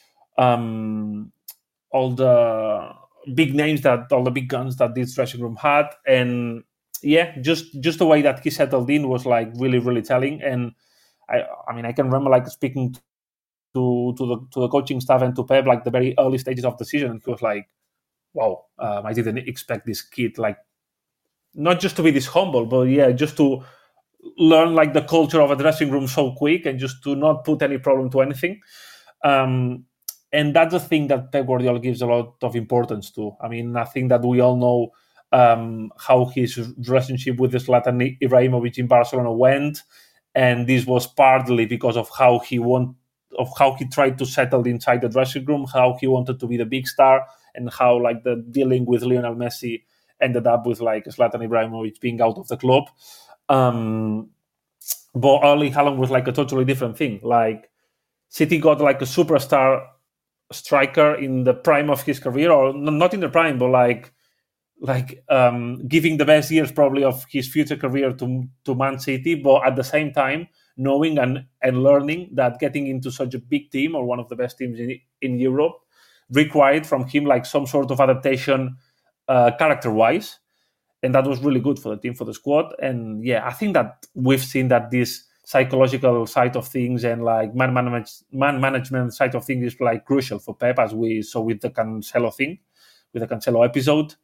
um, all the big names that, all the big guns that this dressing room had. And yeah, just, just the way that he settled in was like really, really telling. And I, I mean, I can remember like speaking to, To, to the to the coaching staff and to Pep, like the very early stages of the season, and he was like, "Wow, um, I didn't expect this kid, like, not just to be this humble, but yeah, just to learn like the culture of a dressing room so quick, and just to not put any problem to anything." Um, and that's the thing that Pep Guardiola gives a lot of importance to. I mean, I think that we all know um, how his relationship with Zlatan Ibrahimovic in Barcelona went, and this was partly because of how he wanted. Of how he tried to settle inside the dressing room, how he wanted to be the big star, and how like the dealing with Lionel Messi ended up with like Zlatan Ibrahimovic being out of the club. Um, but Erling Haaland was like a totally different thing. Like City got like a superstar striker in the prime of his career, or not in the prime, but like like um, giving the best years probably of his future career to to Man City, but at the same time knowing and, and learning that getting into such a big team or one of the best teams in, in Europe required from him like some sort of adaptation uh, character-wise. And that was really good for the team, for the squad. And yeah, I think that we've seen that this psychological side of things and like man, manage, man management side of things is like crucial for Pep, as we saw with the Cancelo thing, with the Cancelo episode.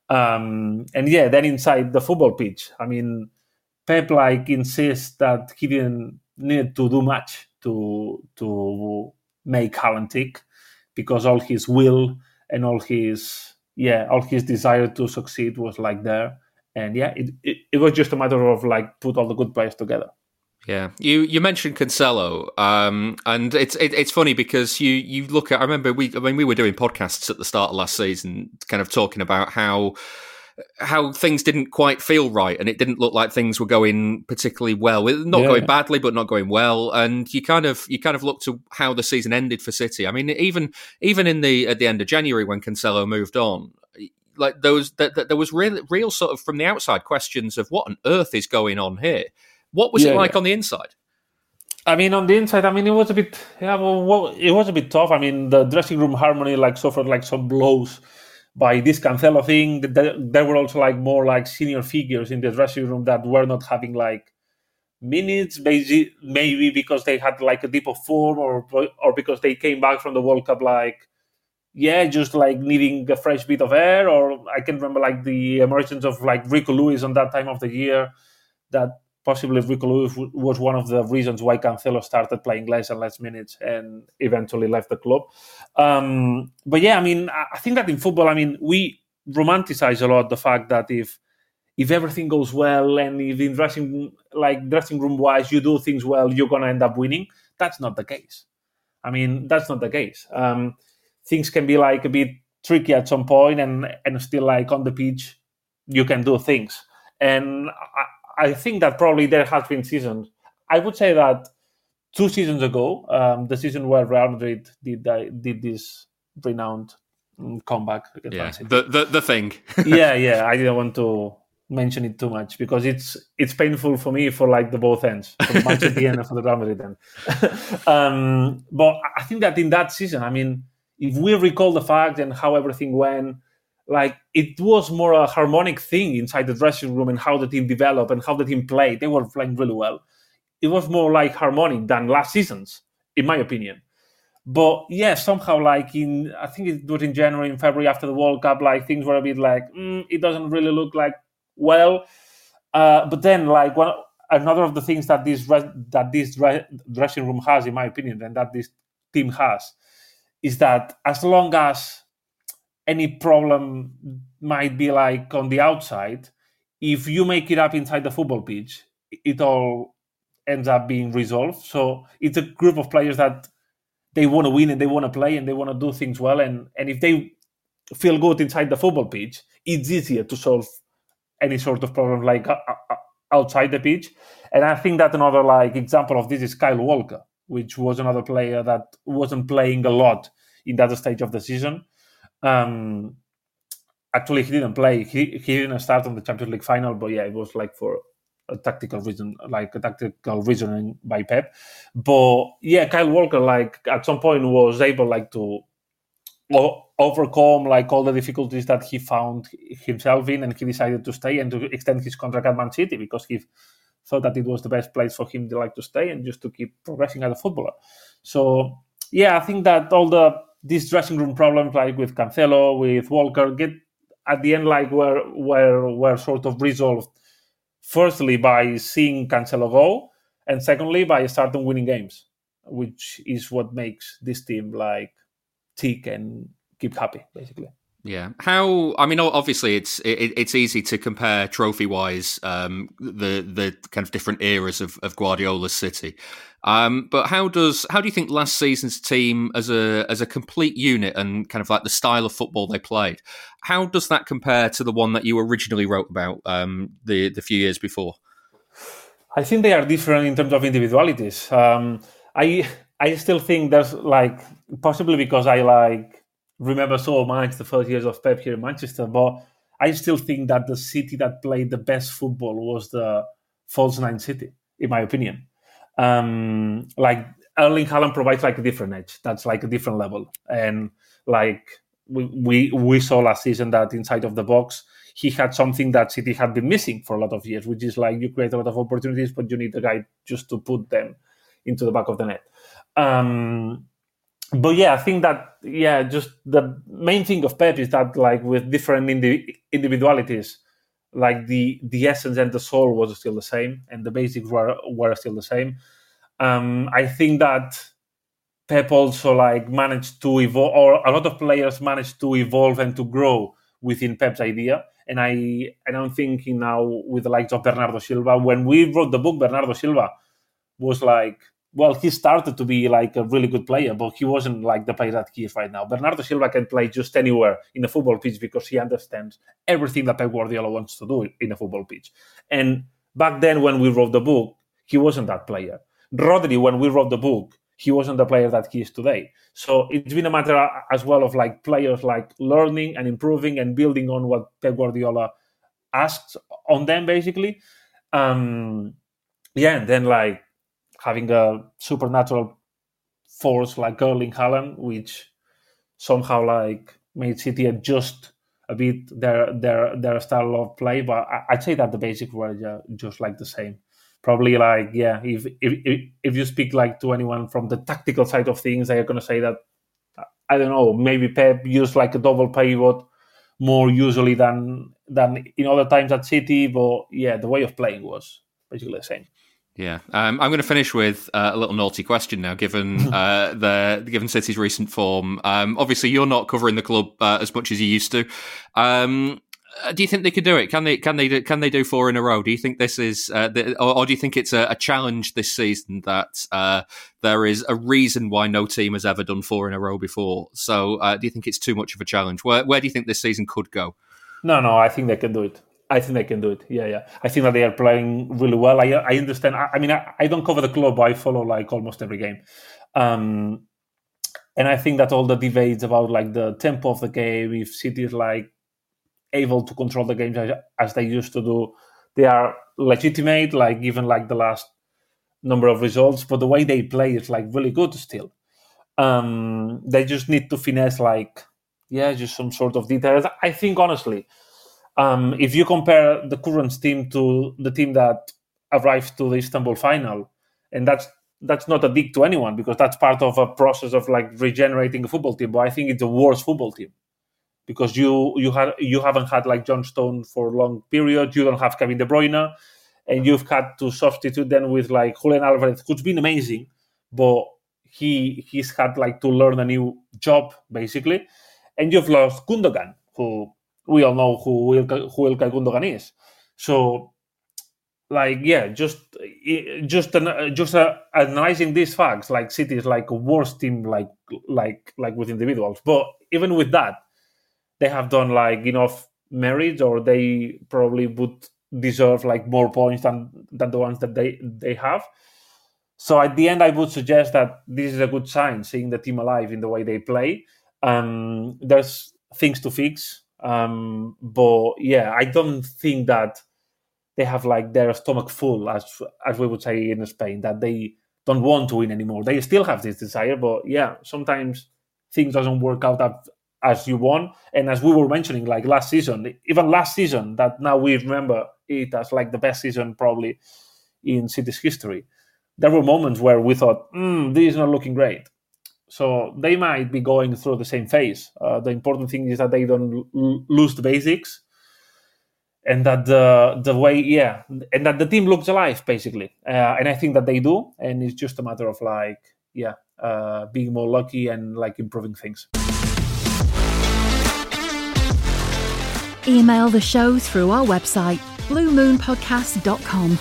Um, and yeah, then inside the football pitch, I mean, Pep like insists that he didn't need to do much to to make Haaland tick, because all his will and all his yeah all his desire to succeed was like there. And yeah, it, it, it was just a matter of like put all the good players together. Yeah, you you mentioned Cancelo, um, and it's it, it's funny because you you look at. I remember we I mean we were doing podcasts at the start of last season, kind of talking about how. how things didn't quite feel right, and it didn't look like things were going particularly well. Not yeah. going badly, but not going well. And you kind of you kind of look to how the season ended for City. I mean, even even in the at the end of January when Cancelo moved on, like there was there, there was real real sort of from the outside questions of what on earth is going on here. What was yeah, it like yeah. on the inside? I mean, on the inside, I mean, it was a bit yeah, well, it was a bit tough. I mean, the dressing room harmony like suffered like some blows by this Cancelo thing. There were also like more like senior figures in the dressing room that were not having like minutes, maybe because they had like a dip of form, or or because they came back from the World Cup like, yeah, just like needing a fresh bit of air. Or I can remember like the emergence of like Rico Lewis on that time of the year, that possibly Rico Lewis was one of the reasons why Cancelo started playing less and less minutes and eventually left the club. Um, but yeah, I mean, I think that in football, I mean, we romanticize a lot the fact that if if everything goes well and if in dressing like dressing room wise you do things well, you're gonna end up winning. That's not the case. I mean, that's not the case. Um, things can be like a bit tricky at some point, and and still like on the pitch, you can do things. And I, I think that probably there has been seasons. I would say that two seasons ago, um, the season where Real Madrid did uh, did this renowned um, comeback against yeah, Man City. the the the thing. yeah, yeah. I didn't want to mention it too much because it's it's painful for me for like the both ends, for the Man City and for the Real Madrid end. um, but I think that in that season, I mean, if we recall the fact and how everything went, like it was more a harmonic thing inside the dressing room and how the team developed and how the team played. They were playing really well. it was more like harmonic than last season's, in my opinion. But yeah, somehow like in, I think it was in January and February after the World Cup, like things were a bit like, mm, it doesn't really look like well. Uh, but then like one another of the things that this that this dressing room has, in my opinion, and that this team has, is that as long as any problem might be like on the outside, if you make it up inside the football pitch, it all ends up being resolved. So it's a group of players that they want to win and they want to play and they want to do things well. And, and if they feel good inside the football pitch, it's easier to solve any sort of problem like uh, uh, outside the pitch. And I think that another like example of this is Kyle Walker, which was another player that wasn't playing a lot in that stage of the season. Um, actually, he didn't play. He he didn't start on the Champions League final, but yeah, it was like for a tactical reason, like a tactical reasoning by Pep. But yeah, Kyle Walker, like at some point was able like to o- overcome like all the difficulties that he found himself in, and he decided to stay and to extend his contract at Man City because he thought that it was the best place for him to like to stay and just to keep progressing as a footballer. So yeah, I think that all the these dressing room problems, like with Cancelo, with Walker, get at the end like were were were sort of resolved. Firstly, by seeing Cancelo go, and secondly, by starting winning games, which is what makes this team like tick and keep happy, basically. Yeah. How? I mean, obviously, it's it, it's easy to compare trophy-wise um, the the kind of different eras of, of Guardiola's City. Um, but how does how do you think last season's team, as a as a complete unit and kind of like the style of football they played, how does that compare to the one that you originally wrote about um, the the few years before? I think they are different in terms of individualities. Um, I I still think there's like possibly because I like remember so much the first years of Pep here in Manchester, but I still think that the City that played the best football was the false nine City, in my opinion. Um, like Erling Haaland provides like a different edge. That's like a different level. And like we, we we saw last season that inside of the box, he had something that City had been missing for a lot of years, which is like you create a lot of opportunities, but you need a guy just to put them into the back of the net. Um, but yeah, I think that, yeah, just the main thing of Pep is that like with different indi- individualities, like the the essence and the soul was still the same, and the basics were were still the same. Um, I think that Pep also like managed to evolve, or a lot of players managed to evolve and to grow within Pep's idea. And I and I'm thinking now with the likes of Bernardo Silva. When we wrote the book, Bernardo Silva was like, well, he started to be like a really good player, but he wasn't like the player that he is right now. Bernardo Silva can play just anywhere in a football pitch because he understands everything that Pep Guardiola wants to do in a football pitch. And back then, when we wrote the book, he wasn't that player. Rodri, when we wrote the book, he wasn't the player that he is today. So it's been a matter as well of like players like learning and improving and building on what Pep Guardiola asks on them, basically. Um, yeah, and then like having a supernatural force like Erling Haaland, which somehow like made City adjust a bit their their their style of play. But I'd say that the basics were just like the same. Probably like, yeah, if if if you speak like to anyone from the tactical side of things, they are going to say that, I don't know, maybe Pep used like a double pivot more usually than than in other times at City. But yeah, the way of playing was basically the same. Yeah, um, I'm going to finish with uh, a little naughty question now. Given uh, the given City's recent form, um, obviously you're not covering the club uh, as much as you used to. Um, do you think they could do it? Can they? Can they? Do, can they do four in a row? Do you think this is, uh, the, or, or do you think it's a, a challenge this season that uh, there is a reason why no team has ever done four in a row before? So, uh, do you think it's too much of a challenge? Where Where do you think this season could go? No, no, I think they can do it. I think they can do it. Yeah, yeah. I think that they are playing really well. I I understand. I, I mean, I, I don't cover the club, but I follow like almost every game. Um, and I think that all the debates about like the tempo of the game, if City is like able to control the games as, as they used to do, they are legitimate, like given like the last number of results. But the way they play is like really good still. Um, they just need to finesse like, yeah, just some sort of details. I think honestly, Um, if you compare the current team to the team that arrived to the Istanbul final, and that's that's not a dig to anyone, because that's part of a process of like regenerating a football team. But I think it's a worse football team, because you you had you haven't had like John Stone for a long period. You don't have Kevin De Bruyne, and you've had to substitute then with like Julian Alvarez, who's been amazing, but he he's had like to learn a new job basically. And you've lost Gundogan, who we all know who Ilkay, who Ilkay Gundogan is. So, like, yeah, just just just uh, analyzing these facts, like City is like a worse team, like like like with individuals. But even with that, they have done like enough merit, or they probably would deserve like more points than than the ones that they they have. So at the end, I would suggest that this is a good sign, seeing the team alive in the way they play. Um, there's things to fix, um, but yeah, I don't think that they have like their stomach full, as as we would say in Spain, that they don't want to win anymore. They still have this desire, but yeah, sometimes things doesn't work out as, as you want. And as we were mentioning, like last season, even last season, that now we remember it as like the best season probably in City's history. There were moments where we thought, mm, this is not looking great. So they might be going through the same phase. Uh, the important thing is that they don't l- lose the basics, and that the the way, yeah, and that the team looks alive, basically. Uh, and I think that they do, and it's just a matter of like, yeah, uh, being more lucky and like improving things. Email the show through our website, blue moon podcast dot com.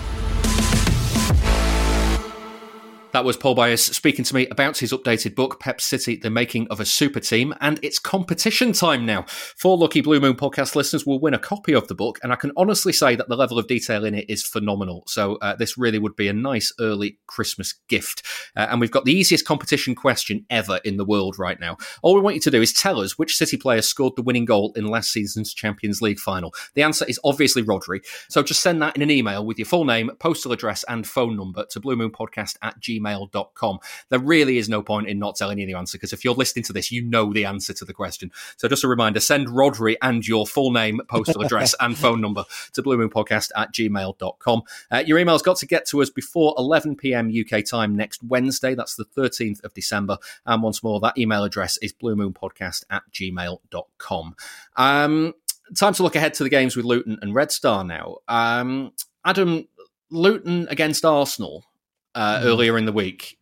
That was Paul Byers speaking to me about his updated book, Pep City, The Making of a Super Team, and it's competition time now. Four lucky Blue Moon podcast listeners will win a copy of the book, and I can honestly say that the level of detail in it is phenomenal. So uh, this really would be a nice early Christmas gift. Uh, and we've got the easiest competition question ever in the world right now. All we want you to do is tell us which City player scored the winning goal in last season's Champions League final. The answer is obviously Rodri. So just send that in an email with your full name, postal address, and phone number to bluemoonpodcast at gmail dot com. There really is no point in not telling you the answer, because if you're listening to this, you know the answer to the question. So just a reminder, send Rodri and your full name, postal address, and phone number to bluemoonpodcast at gmail dot com. Uh, your email's got to get to us before eleven p.m. U K time next Wednesday. That's the thirteenth of December. And once more, that email address is bluemoonpodcast at gmail dot com. Um, time to look ahead to the games with Luton and Red Star now. Um, Adam, Luton against Arsenal Uh, mm. earlier in the week.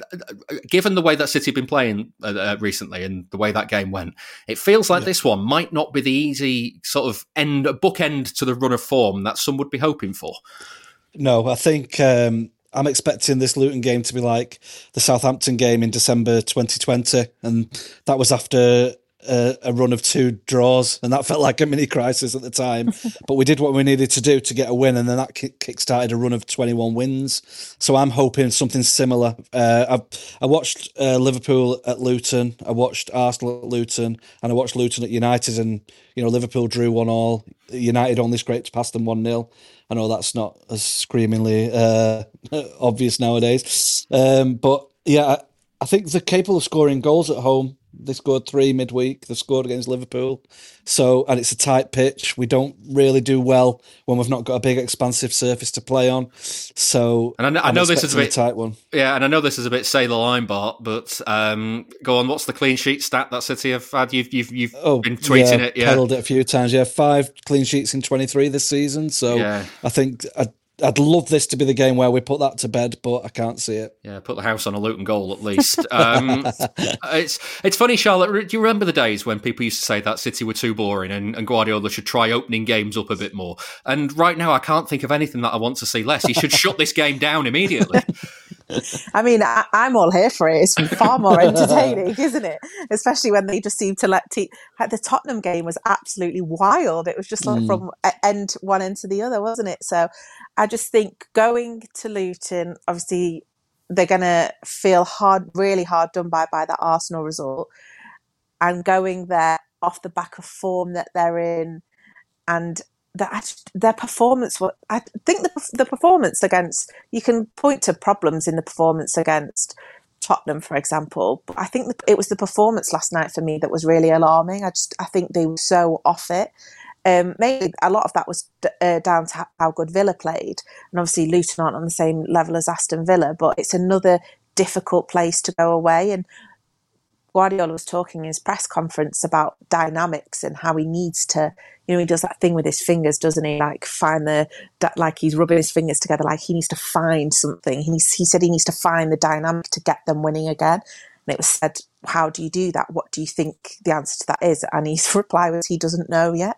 Given the way that City have been playing uh, recently and the way that game went, it feels like yeah. this one might not be the easy sort of end bookend to the run of form that some would be hoping for. No, I think um, I'm expecting this Luton game to be like the Southampton game in December twenty twenty, and that was after A, a run of two draws, and that felt like a mini crisis at the time. But we did what we needed to do to get a win, and then that kick started a run of twenty-one wins. So I'm hoping something similar. Uh, I've, I watched uh, Liverpool at Luton, I watched Arsenal at Luton, and I watched Luton at United, and you know Liverpool drew one all. United only scraped past them one nil. I know that's not as screamingly uh, obvious nowadays, um, but yeah, I, I think they're capable of scoring goals at home. They scored three midweek. They scored against Liverpool. So, and it's a tight pitch. We don't really do well when we've not got a big expansive surface to play on. So, and I know, I know this is a bit a tight one. Yeah, and I know this is a bit say the line, Bart, but um, go on. What's the clean sheet stat that City have had? You've you've you've oh, been tweeting yeah, it, yeah, peddled it a few times. Yeah, five clean sheets in twenty-three this season. So, yeah. I think. I, I'd love this to be the game where we put that to bed, but I can't see it. Yeah, put the house on a Luton goal at least. Um, it's it's funny, Charlotte. Do you remember the days when people used to say that City were too boring and, and Guardiola should try opening games up a bit more? And right now, I can't think of anything that I want to see less. He should shut this game down immediately. I mean, I, I'm all here for it. It's far more entertaining, isn't it? Especially when they just seem to let te- the Tottenham game was absolutely wild. It was just like mm. from end one end to the other, wasn't it? So I just think going to Luton, obviously they're going to feel hard, really hard done by by that Arsenal result, and going there off the back of form that they're in, and that their performance. I think the the performance against, you can point to problems in the performance against Tottenham, for example, but I think it was the performance last night for me that was really alarming. I just I think they were so off it, um, mainly a lot of that was uh, down to how good Villa played. And obviously Luton aren't on the same level as Aston Villa, but it's another difficult place to go away. And Guardiola was talking in his press conference about dynamics and how he needs to, you know, he does that thing with his fingers, doesn't he? Like find the, like he's rubbing his fingers together, like he needs to find something. He, he said he needs to find the dynamic to get them winning again. And it was said, how do you do that? What do you think the answer to that is? And his reply was, he doesn't know yet.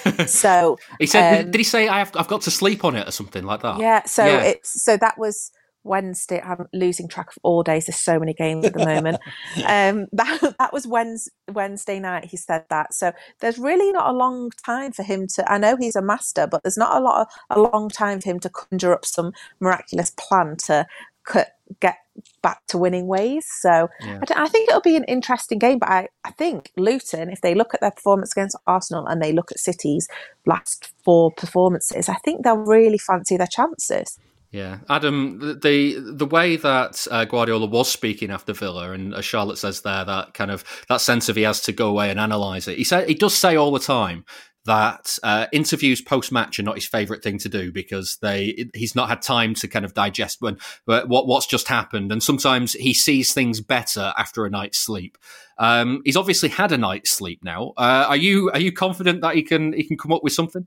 So he said, um, did he say, I have, I've got to sleep on it or something like that? Yeah. So yeah. it's, so that was Wednesday. I'm losing track of all days. There's so many games at the moment. um, that that was Wednesday, Wednesday night. He said that. So there's really not a long time for him to. I know he's a master, but there's not a lot of a long time for him to conjure up some miraculous plan to cut, get back to winning ways. So yeah. I, I think it'll be an interesting game. But I, I think Luton, if they look at their performance against Arsenal and they look at City's last four performances, I think they'll really fancy their chances. Yeah, Adam, the the way that uh, Guardiola was speaking after Villa, and as Charlotte says there, that kind of that sense of he has to go away and analyse it. He said he does say all the time that uh, interviews post match are not his favourite thing to do because they he's not had time to kind of digest when what what's just happened, and sometimes he sees things better after a night's sleep. Um, he's obviously had a night's sleep now. Uh, are you are you confident that he can he can come up with something?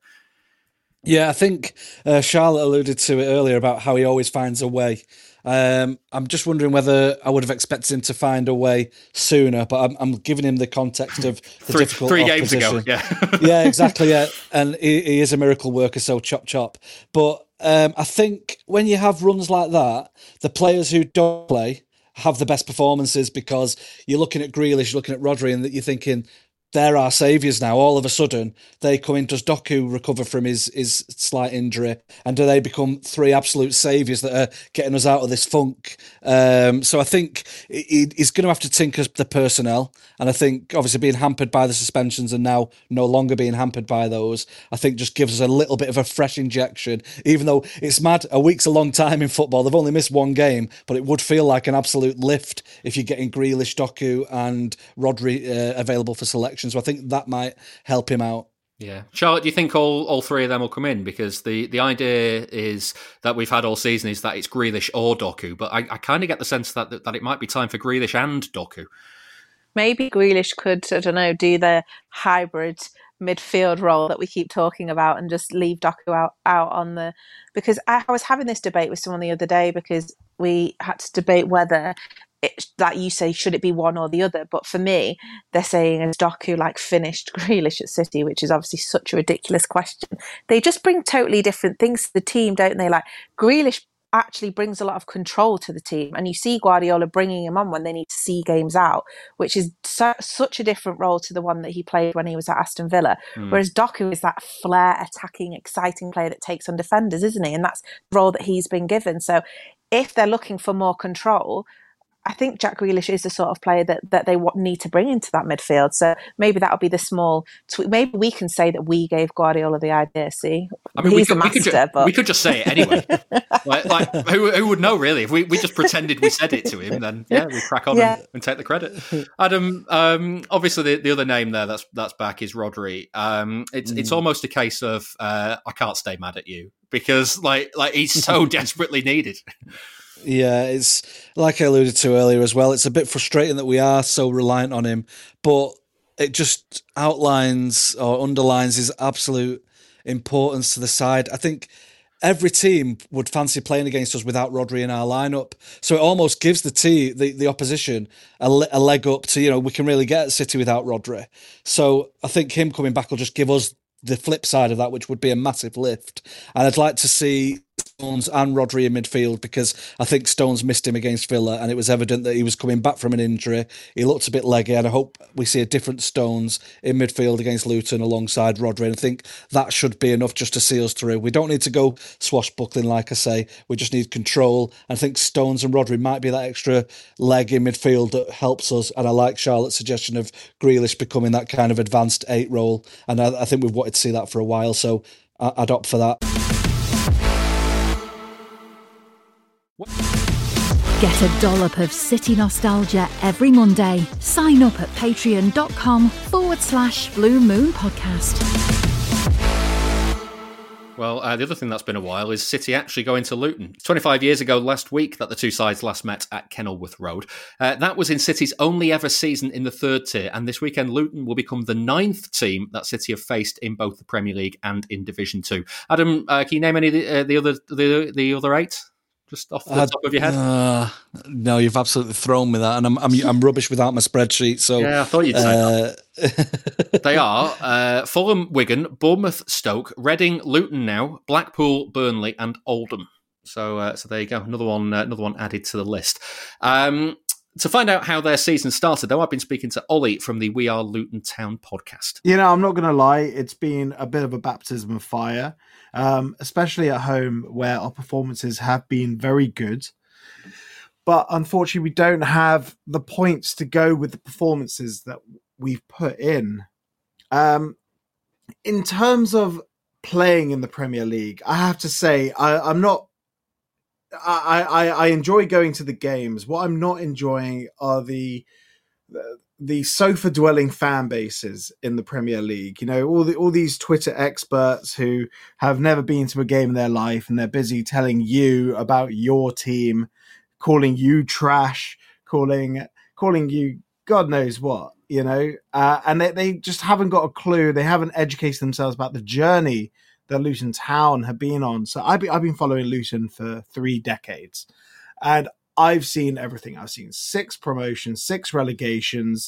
Yeah, I think uh, Charlotte alluded to it earlier about how he always finds a way. Um, I'm just wondering whether I would have expected him to find a way sooner, but I'm, I'm giving him the context of the three, difficult three opposition. games ago. Yeah, yeah, exactly. Yeah, and he, he is a miracle worker, so chop chop. But um, I think when you have runs like that, the players who don't play have the best performances because you're looking at Grealish, you're looking at Rodri, and that you're thinking, they're our saviours now. All of a sudden, they come in. Does Doku recover from his, his slight injury? And do they become three absolute saviours that are getting us out of this funk? Um, so I think he, he's going to have to tinker the personnel. And I think, obviously, being hampered by the suspensions and now no longer being hampered by those, I think just gives us a little bit of a fresh injection. Even though it's mad, a week's a long time in football. They've only missed one game, but it would feel like an absolute lift if you're getting Grealish, Doku and Rodri uh, available for selection. So I think that might help him out. Yeah. Charlotte, do you think all, all three of them will come in? Because the, the idea is that we've had all season is that it's Grealish or Doku, but I, I kind of get the sense that, that that it might be time for Grealish and Doku. Maybe Grealish could, I don't know, do the hybrid midfield role that we keep talking about and just leave Doku out, out on the... Because I, I was having this debate with someone the other day because we had to debate whether... It, like you say, should it be one or the other? But for me, they're saying as Doku like finished Grealish at City, which is obviously such a ridiculous question. They just bring totally different things to the team, don't they? Like Grealish actually brings a lot of control to the team, and you see Guardiola bringing him on when they need to see games out, which is su- such a different role to the one that he played when he was at Aston Villa. Mm. Whereas Doku is that flair, attacking, exciting player that takes on defenders, isn't he? And that's the role that he's been given. So if they're looking for more control, I think Jack Grealish is the sort of player that, that they need to bring into that midfield. So maybe that'll be the small tweak. Maybe we can say that we gave Guardiola the idea. See, I mean, he's we could, a master, we could, ju- but we could just say it anyway. like, like who, who would know, really? If we, we just pretended we said it to him, then yeah, we crack on yeah. and, and take the credit. Adam, um, obviously the, the other name there that's that's back is Rodri. Um, it's mm. it's almost a case of uh, I can't stay mad at you because like like he's so desperately needed. Yeah, it's like I alluded to earlier as well. It's a bit frustrating that we are so reliant on him, but it just outlines or underlines his absolute importance to the side. I think every team would fancy playing against us without Rodri in our lineup. So it almost gives the team, the, the opposition, a, a leg up to, you know, we can really get at City without Rodri. So I think him coming back will just give us the flip side of that, which would be a massive lift. And I'd like to see Stones and Rodri in midfield because I think Stones missed him against Villa and it was evident that he was coming back from an injury. He looked a bit leggy and I hope we see a different Stones in midfield against Luton alongside Rodri, and I think that should be enough just to see us through. We don't need to go swashbuckling, like I say. We just need control, and I think Stones and Rodri might be that extra leg in midfield that helps us, and I like Charlotte's suggestion of Grealish becoming that kind of advanced eight role, and I, I think we've wanted to see that for a while, so I, I'd opt for that. Get a dollop of City nostalgia every Monday. Sign up at patreon.com forward slash Blue Moon Podcast. Well, uh, the other thing that's been a while is City actually going to Luton. It's twenty-five years ago last week that the two sides last met at Kenilworth Road. Uh, that was in City's only ever season in the third tier, and this weekend Luton will become the ninth team that City have faced in both the Premier League and in Division Two. Adam, uh, can you name any of the, uh, the other the, the other eight? Just off the uh, top of your head? Uh, no, you've absolutely thrown me that, and I'm I'm, I'm rubbish without my spreadsheet. So yeah, I thought you'd say uh, that. They are uh, Fulham, Wigan, Bournemouth, Stoke, Reading, Luton now, Blackpool, Burnley, and Oldham. So, uh, so there you go, another one, uh, another one added to the list. Um, to find out how their season started, though, I've been speaking to Ollie from the We Are Luton Town podcast. You know, I'm not going to lie, it's been a bit of a baptism of fire. Um, especially at home where our performances have been very good. But unfortunately, we don't have the points to go with the performances that we've put in. Um, in terms of playing in the Premier League, I have to say, I, I'm not... I, I, I enjoy going to the games. What I'm not enjoying are the... the the sofa-dwelling fan bases in the Premier League. You know, all the all these Twitter experts who have never been to a game in their life, and they're busy telling you about your team, calling you trash, calling calling you God knows what, you know, uh, and they, they just haven't got a clue. They haven't educated themselves about the journey that Luton Town have been on. So I've been, I've been following Luton for three decades, and I've seen everything. I've seen six promotions, six relegations,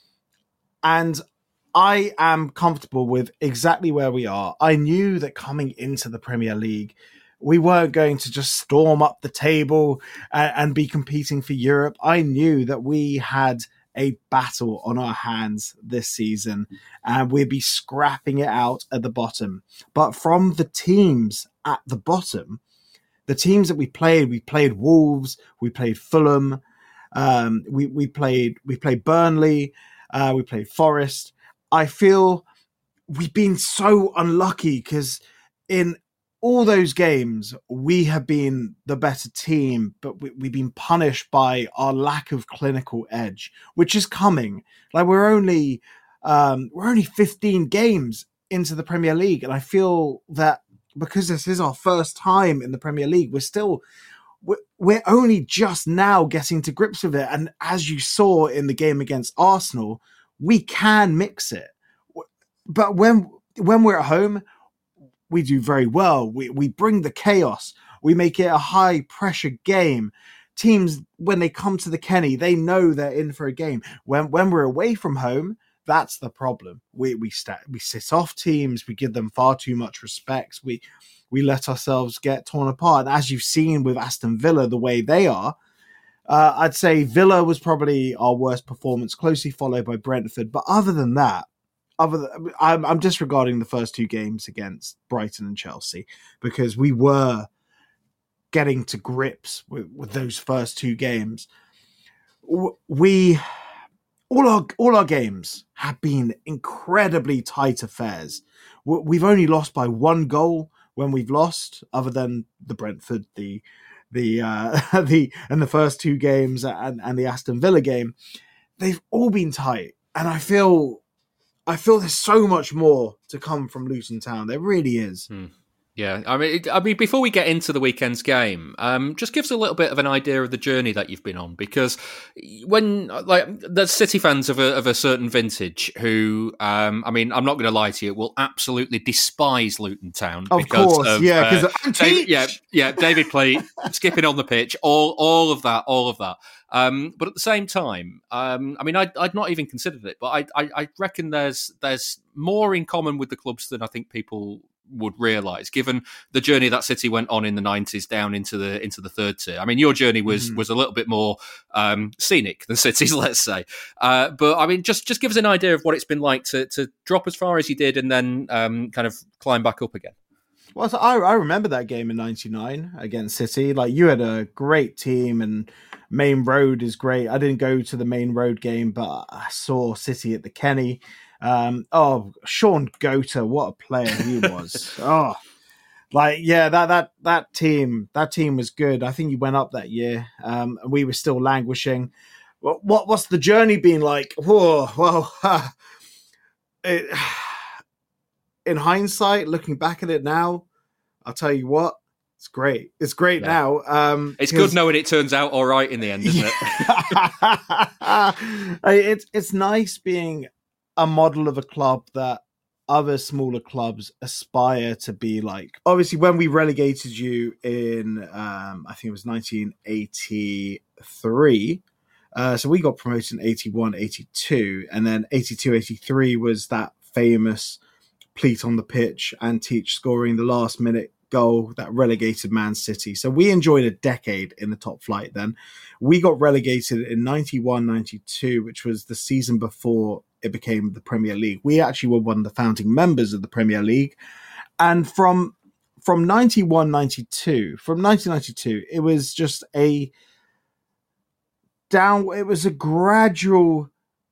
and I am comfortable with exactly where we are. I knew that coming into the Premier League, we weren't going to just storm up the table and, and be competing for Europe. I knew that we had a battle on our hands this season, and we'd be scrapping it out at the bottom. But from the teams at the bottom, the teams that we played, we played Wolves, we played Fulham, um, we we played we played Burnley, uh, we played Forest. I feel we've been so unlucky because in all those games we have been the better team, but we, we've been punished by our lack of clinical edge, which is coming. Like we're only um, we're only fifteen games into the Premier League, and I feel that. Because this is our first time in the Premier League, we're still, we're, we're only just now getting to grips with it. And as you saw in the game against Arsenal, we can mix it. But when when we're at home, we do very well. We we bring the chaos. We make it a high pressure game. Teams, when they come to the Kenny, they know they're in for a game. When when we're away from home, that's the problem. We we st- we sit off teams. We give them far too much respect. We we let ourselves get torn apart. And as you've seen with Aston Villa, the way they are, uh, I'd say Villa was probably our worst performance, closely followed by Brentford. But other than that, other than, I'm, I'm disregarding the first two games against Brighton and Chelsea because we were getting to grips with, with those first two games. We. All our all our games have been incredibly tight affairs. We've only lost by one goal when we've lost, other than the Brentford, the the uh, the and the first two games and, and the Aston Villa game. They've all been tight, and I feel I feel there's so much more to come from Luton Town. There really is. Hmm. Yeah, I mean, I mean, before we get into the weekend's game, um, just gives a little bit of an idea of the journey that you've been on. Because when, like, there's City fans of a of a certain vintage who, um, I mean, I'm not going to lie to you, will absolutely despise Luton Town. Of because course, of, yeah, because uh, David, yeah, yeah, David Pleat skipping on the pitch, all all of that, all of that. Um, but at the same time, um, I mean, I'd, I'd not even considered it, but I, I, I reckon there's there's more in common with the clubs than I think people would realise, given the journey that City went on in the nineties down into the into the third tier. I mean, your journey was mm. was a little bit more um, scenic than City's, let's say. Uh, but I mean, just just give us an idea of what it's been like to to drop as far as you did and then um, kind of climb back up again. Well, so I, I remember that game in ninety-nine against City. Like, you had a great team and Main Road is great. I didn't go to the Main Road game, but I saw City at the Kenny. Um, oh, Sean Gota, what a player he was. oh, like, yeah, that, that, that team, that team was good. I think he went up that year. Um, and we were still languishing. What, what, what's the journey been like? Whoa, well, uh, it, in hindsight, looking back at it now, I'll tell you what, it's great. It's great yeah. now. Um, it's good knowing it turns out all right in the end, isn't yeah. it? it's it's nice being a model of a club that other smaller clubs aspire to be like. Obviously, when we relegated you in, um, I think it was nineteen eighty-three, uh, so we got promoted in eighty-one, eighty-two, and then eighty-two, eighty-three was that famous pleat on the pitch and Teach scoring the last minute goal that relegated Man City. So we enjoyed a decade in the top flight then. We got relegated in ninety-one, ninety-two, which was the season before it became the Premier League. We actually were one of the founding members of the Premier League. And from from ninety-one, ninety-two, from nineteen ninety-two, it was just a down, it was a gradual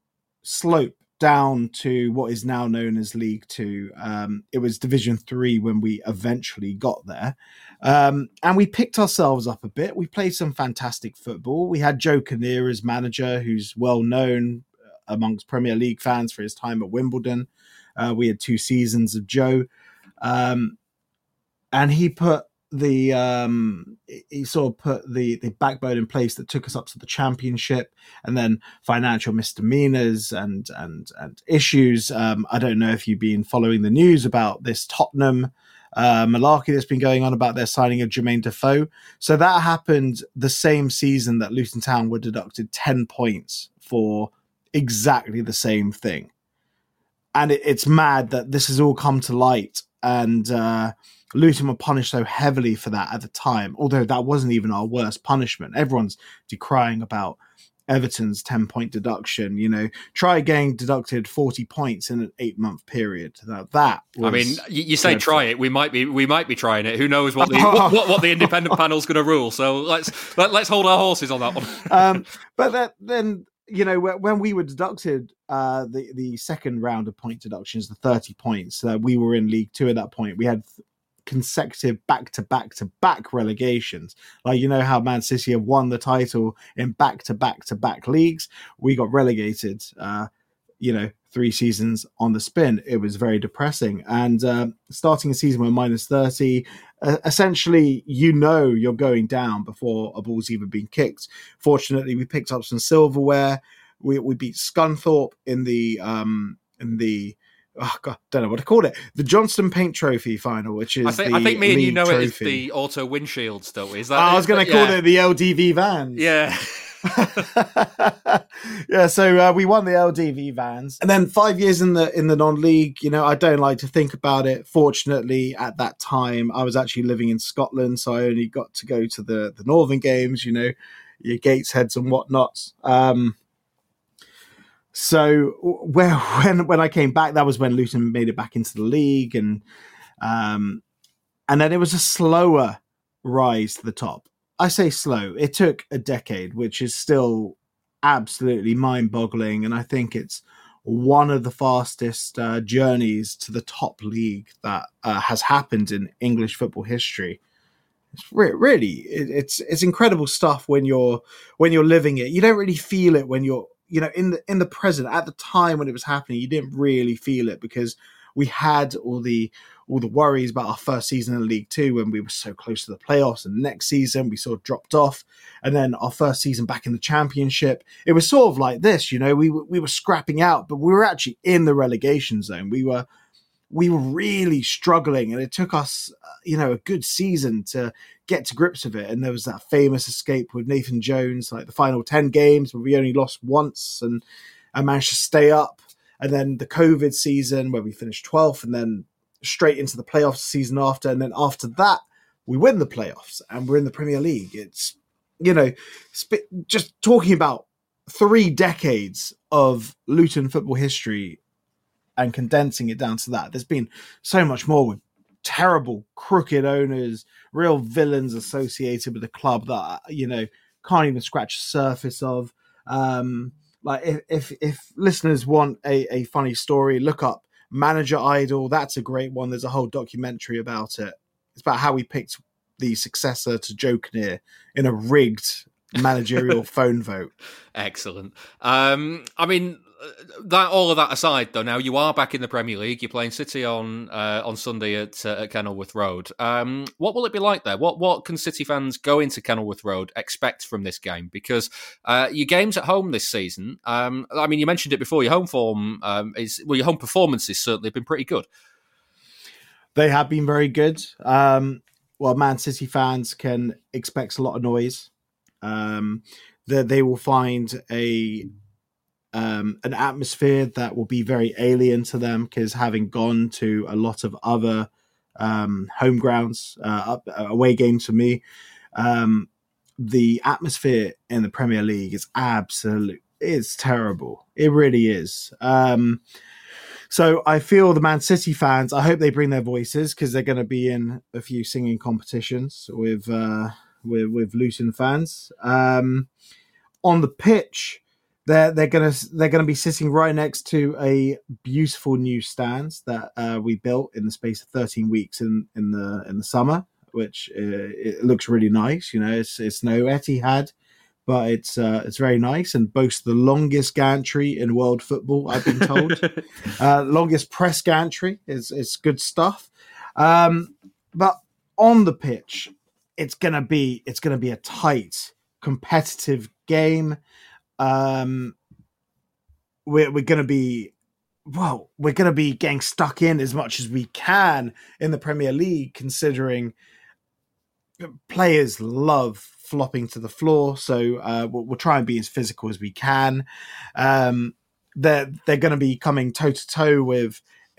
slope down to what is now known as League Two. Um, it was Division Three when we eventually got there. Um, and we picked ourselves up a bit. We played some fantastic football. We had Joe Kinnear as manager, who's well known amongst Premier League fans for his time at Wimbledon. Uh, we had two seasons of Joe. Um, and he put the um, he sort of put the, the backbone in place that took us up to the Championship, and then financial misdemeanors and and and issues. Um, I don't know if you've been following the news about this Tottenham uh, malarkey that's been going on about their signing of Jermaine Defoe. So that happened the same season that Luton Town were deducted ten points for exactly the same thing. And it, it's mad that this has all come to light, and uh, Luton were punished so heavily for that at the time, although that wasn't even our worst punishment. Everyone's decrying about Everton's ten-point deduction. You know, try getting deducted forty points in an eight-month period. That, that was I mean, you, you say try it. We might be we might be trying it. Who knows what the what, what, what the independent panel's going to rule? So let's let, let's hold our horses on that one. um, but that, then, you know, when we were deducted uh, the the second round of point deductions, the thirty points, uh, we were in League Two at that point. We had consecutive back-to-back-to-back relegations. Like, you know how Man City have won the title in back-to-back-to-back leagues? We got relegated, uh, you know, three seasons on the spin. It was very depressing. And uh, starting a season with minus thirty, uh, essentially, you know you're going down before a ball's even been kicked. Fortunately, we picked up some silverware. We we beat Scunthorpe in the um, in the oh God, don't know what to call it. The Johnston Paint Trophy final, which is I think, the I think me and you know trophy. it as the auto windshields, don't we? Is that? I was going to call yeah. it the L D V vans. Yeah. yeah, so uh, we won the L D V vans, and then five years in the in the non-league. You know, I don't like to think about it. Fortunately, at that time, I was actually living in Scotland, so I only got to go to the the Northern games. You know, your Gatesheads and whatnot. Um, so where when when I came back, that was when Luton made it back into the league, and um, and then it was a slower rise to the top. I say slow. It took a decade, which is still absolutely mind-boggling, and I think it's one of the fastest uh, journeys to the top league that uh, has happened in English football history. It's re- really, it, it's it's incredible stuff when you're when you're living it. You don't really feel it when you're, you know, in the in the present. At the time when it was happening, you didn't really feel it because we had all the all the worries about our first season in League Two when we were so close to the playoffs, and next season we sort of dropped off, and then our first season back in the Championship, it was sort of like this, you know, we we were scrapping out, but we were actually in the relegation zone. We were we were really struggling, and it took us, you know, a good season to get to grips with it. And there was that famous escape with Nathan Jones, like the final ten games, where we only lost once and, and managed to stay up. And then the COVID season where we finished twelfth, and then straight into the playoffs season after. And then after that, we win the playoffs and we're in the Premier League. It's, you know, just talking about three decades of Luton football history and condensing it down to that. There's been so much more with terrible, crooked owners, real villains associated with the club that, you know, can't even scratch the surface of. Um, like if, if, if listeners want a, a funny story, look up Manager Idol. That's a great one. There's a whole documentary about it. It's about how we picked the successor to Joe Kinnear in a rigged managerial phone vote. Excellent. Um, I mean, that all of that aside, though, now you are back in the Premier League. You're playing City on uh, on Sunday at, uh, at Kenilworth Road. Um, what will it be like there? What what can City fans go into Kenilworth Road expect from this game? Because uh, your games at home this season, um, I mean, you mentioned it before. Your home form um, is well, your home performances certainly have been pretty good. They have been very good. Um, well, Man City fans can expect a lot of noise. Um, that they will find a um, an atmosphere that will be very alien to them, because having gone to a lot of other um, home grounds, uh, up, away games for me, um, the atmosphere in the Premier League is absolute. It's terrible. It really is. Um, so I feel the Man City fans, I hope they bring their voices, because they're going to be in a few singing competitions with uh, with, with Luton fans. Um, on the pitch, they're they're gonna they're gonna be sitting right next to a beautiful new stand that uh, we built in the space of thirteen weeks in, in the in the summer, which uh, it looks really nice. You know, it's it's no Etihad, but it's uh, it's very nice and boasts the longest gantry in world football, I've been told. uh, longest press gantry. It's it's good stuff. Um, but on the pitch, it's gonna be it's gonna be a tight, competitive game. Um, we're we're gonna be well, we're gonna be getting stuck in as much as we can in the Premier League, considering players love flopping to the floor. So uh, we'll, we'll try and be as physical as we can. Um, they're they're going to be coming toe to toe with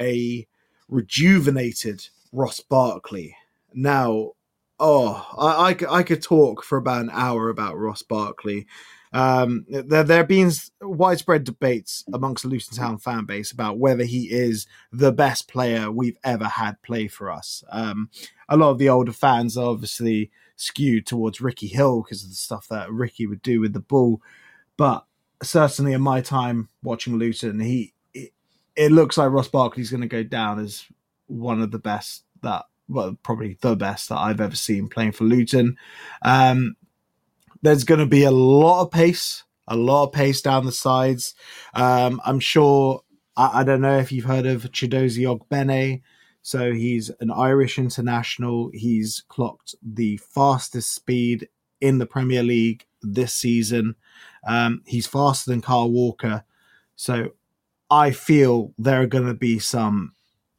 a rejuvenated Ross Barkley. Now, oh, I, I, I could talk for about an hour about Ross Barkley. Um, there there have been widespread debates amongst the Luton Town fan base about whether he is the best player we've ever had play for us. Um, a lot of the older fans are obviously skewed towards Ricky Hill because of the stuff that Ricky would do with the ball. But certainly in my time watching Luton, he it, it looks like Ross Barkley's going to go down as one of the best that, well, probably the best that I've ever seen playing for Luton. Um, There's going to be a lot of pace, a lot of pace down the sides. Um, I'm sure, I, I don't know if you've heard of Chidozie Ogbene. So he's an Irish international. He's clocked the fastest speed in the Premier League this season. Um, he's faster than Kyle Walker. So I feel there are going to be some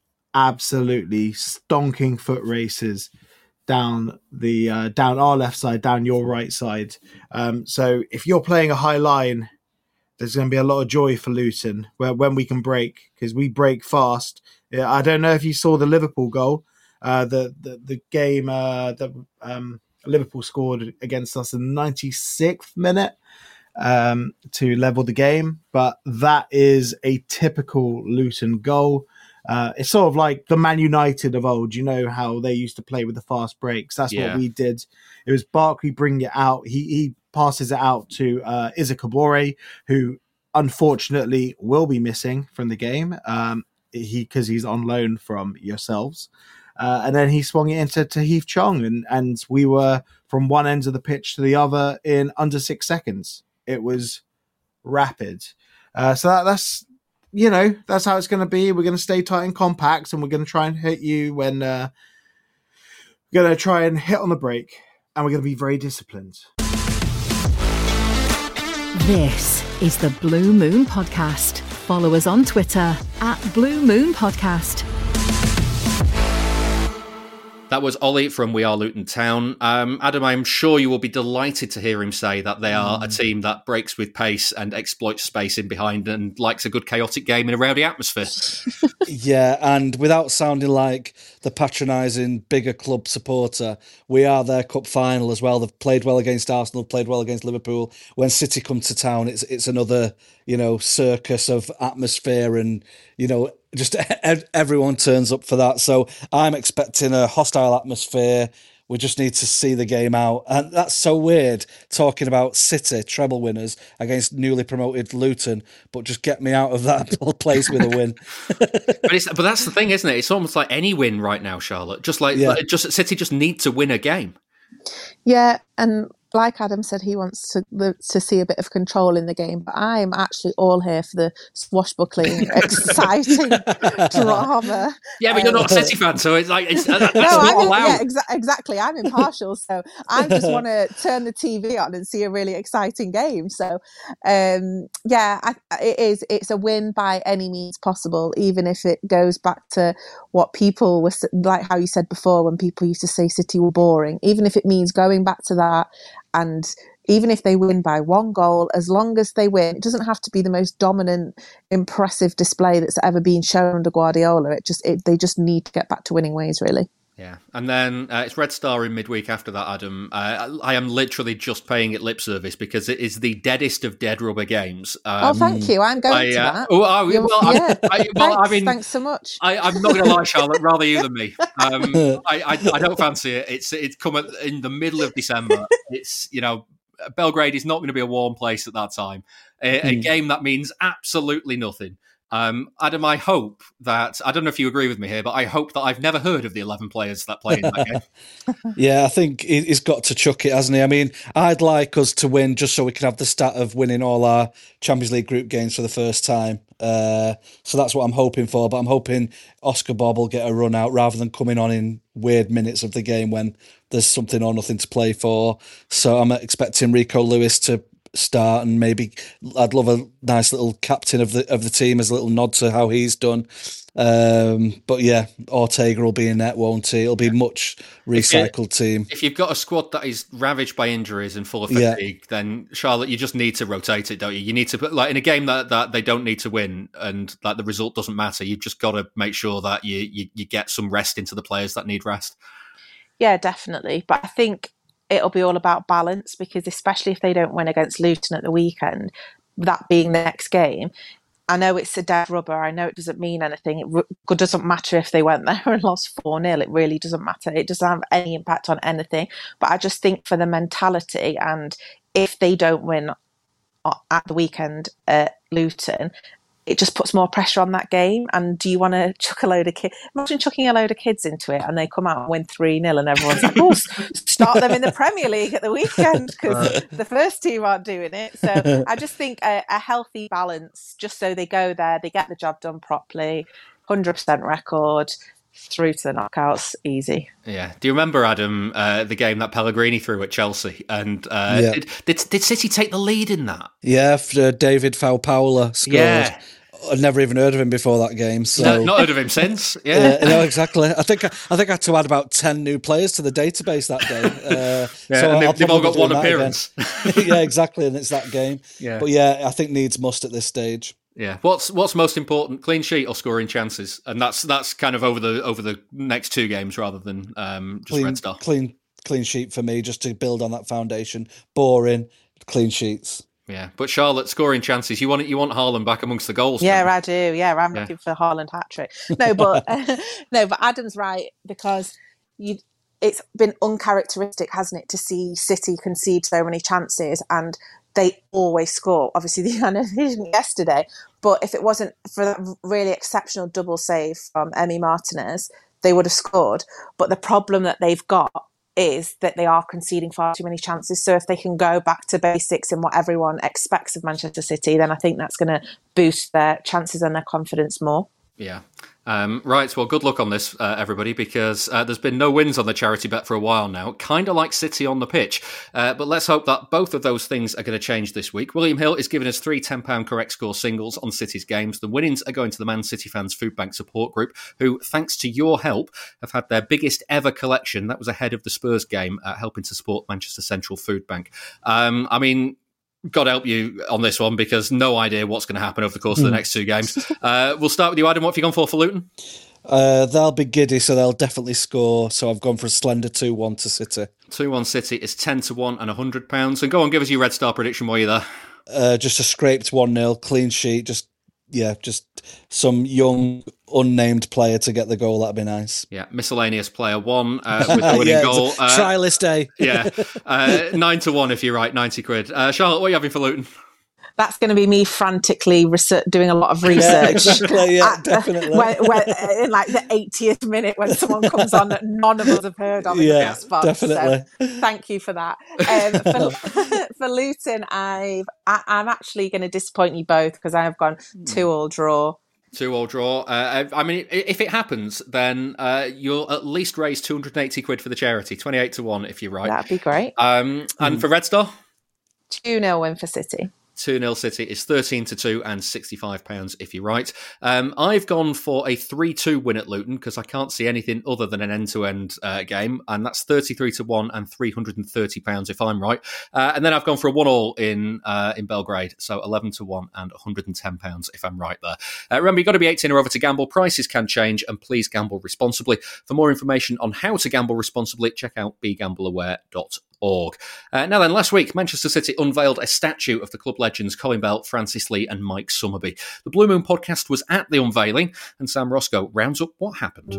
absolutely stonking foot races down the uh, down our left side, down your right side. Um, so if you're playing a high line, there's going to be a lot of joy for Luton where when we can break, because we break fast. Yeah, I don't know if you saw the Liverpool goal, uh, the, the the game uh, that um, Liverpool scored against us in the ninety-sixth minute um, to level the game, but that is a typical Luton goal. Uh, it's sort of like the Man United of old. You know how they used to play with the fast breaks. That's yeah. what we did. It was Barkley bringing it out. He he passes it out to uh, Isaac Kabore, who unfortunately will be missing from the game. Um, he because he's on loan from yourselves. Uh, and then he swung it into to Heath Chung, and, and we were from one end of the pitch to the other in under six seconds. It was rapid. Uh, so that, that's, you know, that's how it's going to be. We're going to stay tight and compact, and we're going to try and hit you when uh, we're going to try and hit on the break, and we're going to be very disciplined. This is the Blue Moon Podcast. Follow us on Twitter at Blue Moon Podcast. That was Ollie from We Are Luton Town. Um, Adam, I'm sure you will be delighted to hear him say that they are a team that breaks with pace and exploits space in behind and likes a good chaotic game in a rowdy atmosphere. Yeah, and without sounding like the patronising bigger club supporter, we are their cup final as well. They've played well against Arsenal, played well against Liverpool. When City come to town, it's it's another, you know, circus of atmosphere, and, you know, just everyone turns up for that. So I'm expecting a hostile atmosphere. We just need to see the game out. And that's so weird, talking about City treble winners against newly promoted Luton, but just get me out of that place with a win. but, it's, but that's the thing, isn't it? It's almost like any win right now, Charlotte. Just like, yeah. like just City just need to win a game. Yeah, and like Adam said, he wants to the, to see a bit of control in the game, but I'm actually all here for the swashbuckling, exciting drama. Yeah, but um, you're not a City fan, so it's like it's, that's no, not I'm in, allowed. yeah, exa- exactly. I'm impartial, so I just want to turn the T V on and see a really exciting game. So, um, yeah, I, it is. It's a win by any means possible, even if it goes back to what people were like, how you said before, when people used to say City were boring. Even if it means going back to that. And even if they win by one goal, as long as they win, it doesn't have to be the most dominant, impressive display that's ever been shown under Guardiola. It just it, they just need to get back to winning ways, really. Yeah, and then uh, it's Red Star in midweek after that, Adam. Uh, I am literally just paying it lip service because it is the deadest of dead rubber games. Um, oh, thank you. I'm going I, to uh, that. Oh, oh, You're, well, yeah. I, I, well thanks, I mean, thanks so much. I, I'm not going to lie, Charlotte. Rather you than me. Um, I, I, I don't fancy it. It's it's come at, in the middle of December. It's you know. Belgrade is not going to be a warm place at that time. A, a mm. game that means absolutely nothing. Um, Adam, I hope that, I don't know if you agree with me here, but I hope that I've never heard of the eleven players that play in that game. Yeah, I think he's got to chuck it, hasn't he? I mean, I'd like us to win just so we can have the stat of winning all our Champions League group games for the first time. Uh, so that's what I'm hoping for. But I'm hoping Oscar Bob will get a run out rather than coming on in weird minutes of the game when there's something or nothing to play for. So I'm expecting Rico Lewis to start, and maybe I'd love a nice little captain of the of the team as a little nod to how he's done. Um, but yeah, Ortega will be in net, won't he? It'll be much recycled if you, team. If you've got a squad that is ravaged by injuries and full of fatigue, yeah. then Charlotte, you just need to rotate it, don't you? You need to put, like, in a game that, that they don't need to win and like the result doesn't matter. You've just got to make sure that you, you you get some rest into the players that need rest. Yeah, definitely. But I think it'll be all about balance, because especially if they don't win against Luton at the weekend, that being the next game, I know it's a dead rubber. I know it doesn't mean anything. It doesn't matter if they went there and lost four nil. It really doesn't matter. It doesn't have any impact on anything. But I just think for the mentality, and if they don't win at the weekend at Luton, it just puts more pressure on that game. And do you want to chuck a load of kids? Imagine chucking a load of kids into it and they come out and win three nil and everyone's like, oh, start them in the Premier League at the weekend because the first team aren't doing it. So I just think a, a healthy balance, just so they go there, they get the job done properly, one hundred percent record, through to the knockouts, easy. Yeah. Do you remember, Adam, uh, the game that Pellegrini threw at Chelsea? And uh, yeah. did, did did City take the lead in that? Yeah, after David Faupaula scored. Yeah. I'd never even heard of him before that game. So no, not heard of him since. Yeah, yeah no, exactly. I think I, I think I had to add about ten new players to the database that day. Uh, yeah, so and they've, they've all got one appearance. Yeah, exactly, and it's that game. Yeah, but yeah, I think needs must at this stage. Yeah, what's what's most important, clean sheet or scoring chances? And that's that's kind of over the over the next two games rather than um, just clean, Red Star. Clean clean sheet for me, just to build on that foundation. Boring, clean sheets. Yeah, but Charlotte, scoring chances, you want you want Haaland back amongst the goals. Yeah, I do. Yeah, I'm yeah. looking for Haaland hat trick. No, but no, but Adam's right, because you. It's been uncharacteristic, hasn't it, to see City concede so many chances, and they always score. Obviously, the annihilation yesterday, but if it wasn't for that really exceptional double save from Emi Martinez, they would have scored. But the problem that they've got is that they are conceding far too many chances. So if they can go back to basics and what everyone expects of Manchester City, then I think that's going to boost their chances and their confidence more. Yeah. Um, right, well, good luck on this, uh, everybody, because uh, there's been no wins on the charity bet for a while now, kind of like City on the pitch. Uh, but let's hope that both of those things are going to change this week. William Hill is giving us three ten pounds correct score singles on City's games. The winnings are going to the Man City Fans Food Bank Support Group, who, thanks to your help, have had their biggest ever collection. That was ahead of the Spurs game, uh, helping to support Manchester Central Food Bank. Um, I mean... God help you on this one, because no idea what's going to happen over the course of the next two games. Uh, we'll start with you, Adam. What have you gone for for Luton? Uh, they'll be giddy, so they'll definitely score. So I've gone for a slender two one to City. two one City is ten to one and one hundred pounds. And go on, give us your Red Star prediction while you're there. Uh, just a scraped one nil, clean sheet. Just yeah, just some young, unnamed player to get the goal. That'd be nice. Yeah, miscellaneous player one uh, with the winning yeah, goal. Uh, trialist day. yeah, uh, nine to one if you're right, ninety quid. Uh, Charlotte, what are you having for Luton? That's going to be me frantically research, doing a lot of research. Yeah, exactly, yeah, at, definitely. When, when, in like the eightieth minute when someone comes on that none of us have heard of in yeah, the box. definitely. So thank you for that. Um, for, for Luton, I've, I, I'm actually going to disappoint you both because I have gone two all draw. Two all draw. Uh, I mean, if it happens, then uh, you'll at least raise two hundred eighty quid for the charity, twenty-eight to one if you're right. That'd be great. Um, and mm. for Red Star? two nil win for City. two nil City is thirteen to two and sixty-five pounds if you're right. Um, I've gone for a three two win at Luton because I can't see anything other than an end-to-end uh, game, and that's thirty-three to one and three hundred thirty pounds if I'm right. Uh, and then I've gone for a one all in uh, in Belgrade, so eleven to one and one hundred ten pounds if I'm right there. Uh, remember, you've got to be eighteen or over to gamble. Prices can change, and please gamble responsibly. For more information on how to gamble responsibly, check out be gamble aware dot org. Org. Uh, now then, last week, Manchester City unveiled a statue of the club legends Colin Bell, Francis Lee and Mike Summerbee. The Blue Moon podcast was at the unveiling, and Sam Roscoe rounds up what happened.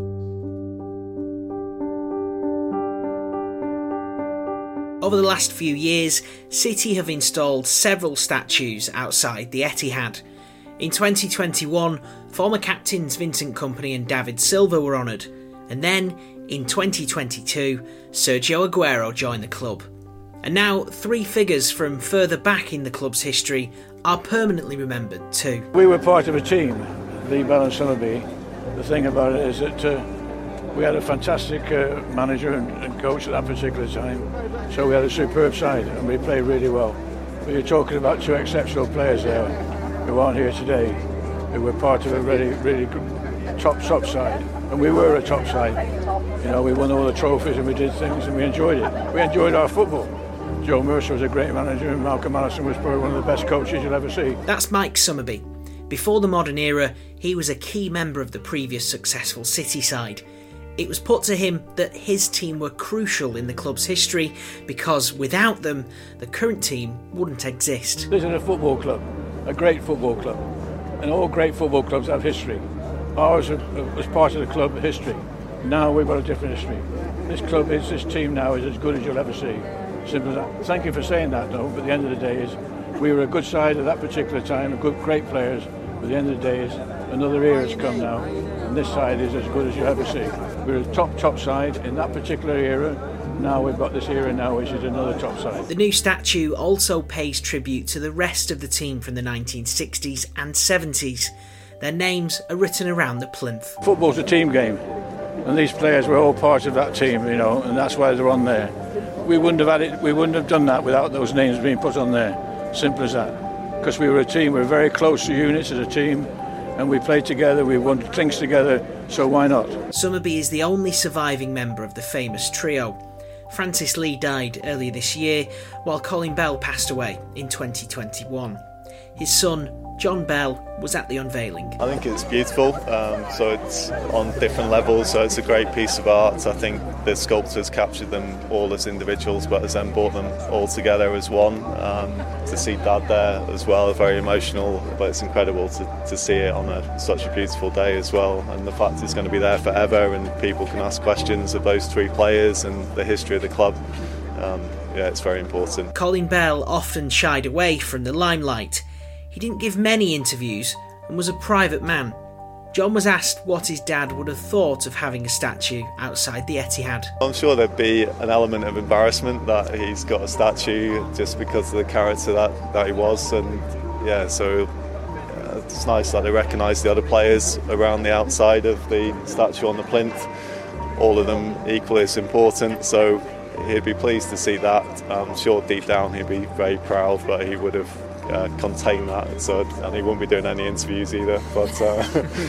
Over the last few years, City have installed several statues outside the Etihad. In twenty twenty-one, former captains Vincent Kompany and David Silva were honoured, and then in twenty twenty-two, Sergio Aguero joined the club. And now, three figures from further back in the club's history are permanently remembered too. We were part of a team, Lee, Bell and Summerbee. The thing about it is that uh, we had a fantastic uh, manager and, and coach at that particular time, so we had a superb side and we played really well. But you're talking about two exceptional players there who aren't here today, who were part of a really, really good top, top side. And we were a top side. You know, we won all the trophies and we did things and we enjoyed it. We enjoyed our football. Joe Mercer was a great manager and Malcolm Allison was probably one of the best coaches you'll ever see. That's Mike Summerbee. Before the modern era, he was a key member of the previous successful City side. It was put to him that his team were crucial in the club's history because without them, the current team wouldn't exist. This is a football club, a great football club. And all great football clubs have history. Ours was part of the club history. Now we've got a different history. This club is, this team now is as good as you'll ever see. Simple as that. Thank you for saying that though, but at the end of the day is we were a good side at that particular time, a good, great players, but at the end of the day is another era has come now, and this side is as good as you'll ever see. We were a top, top side in that particular era. Now we've got this era now, which is another top side. The new statue also pays tribute to the rest of the team from the nineteen sixties and seventies. Their names are written around the plinth. Football's a team game, and these players were all part of that team, you know, and that's why they're on there. We wouldn't have had it, we wouldn't have done that without those names being put on there. Simple as that. Because we were a team, we were very close units as a team, and we played together, we won things together, so why not? Summerbee is the only surviving member of the famous trio. Francis Lee died earlier this year, while Colin Bell passed away in twenty twenty-one. His son, John Bell, was at the unveiling. I think it's beautiful, um, so it's on different levels, so it's a great piece of art. I think the sculptors captured them all as individuals, but has then brought them all together as one. Um, to see Dad there as well, very emotional, but it's incredible to, to see it on a, such a beautiful day as well. And the fact it's going to be there forever and people can ask questions of those three players and the history of the club. Um, yeah, it's very important. Colin Bell often shied away from the limelight. He didn't give many interviews and was a private man. John was asked what his dad would have thought of having a statue outside the Etihad. I'm sure there'd be an element of embarrassment that he's got a statue just because of the character that, that he was, and yeah, so uh, it's nice that they recognise the other players around the outside of the statue on the plinth, all of them equally as important, so he'd be pleased to see that. I'm sure deep down he'd be very proud, but he would have Uh, contain that, so and he won't be doing any interviews either. But uh,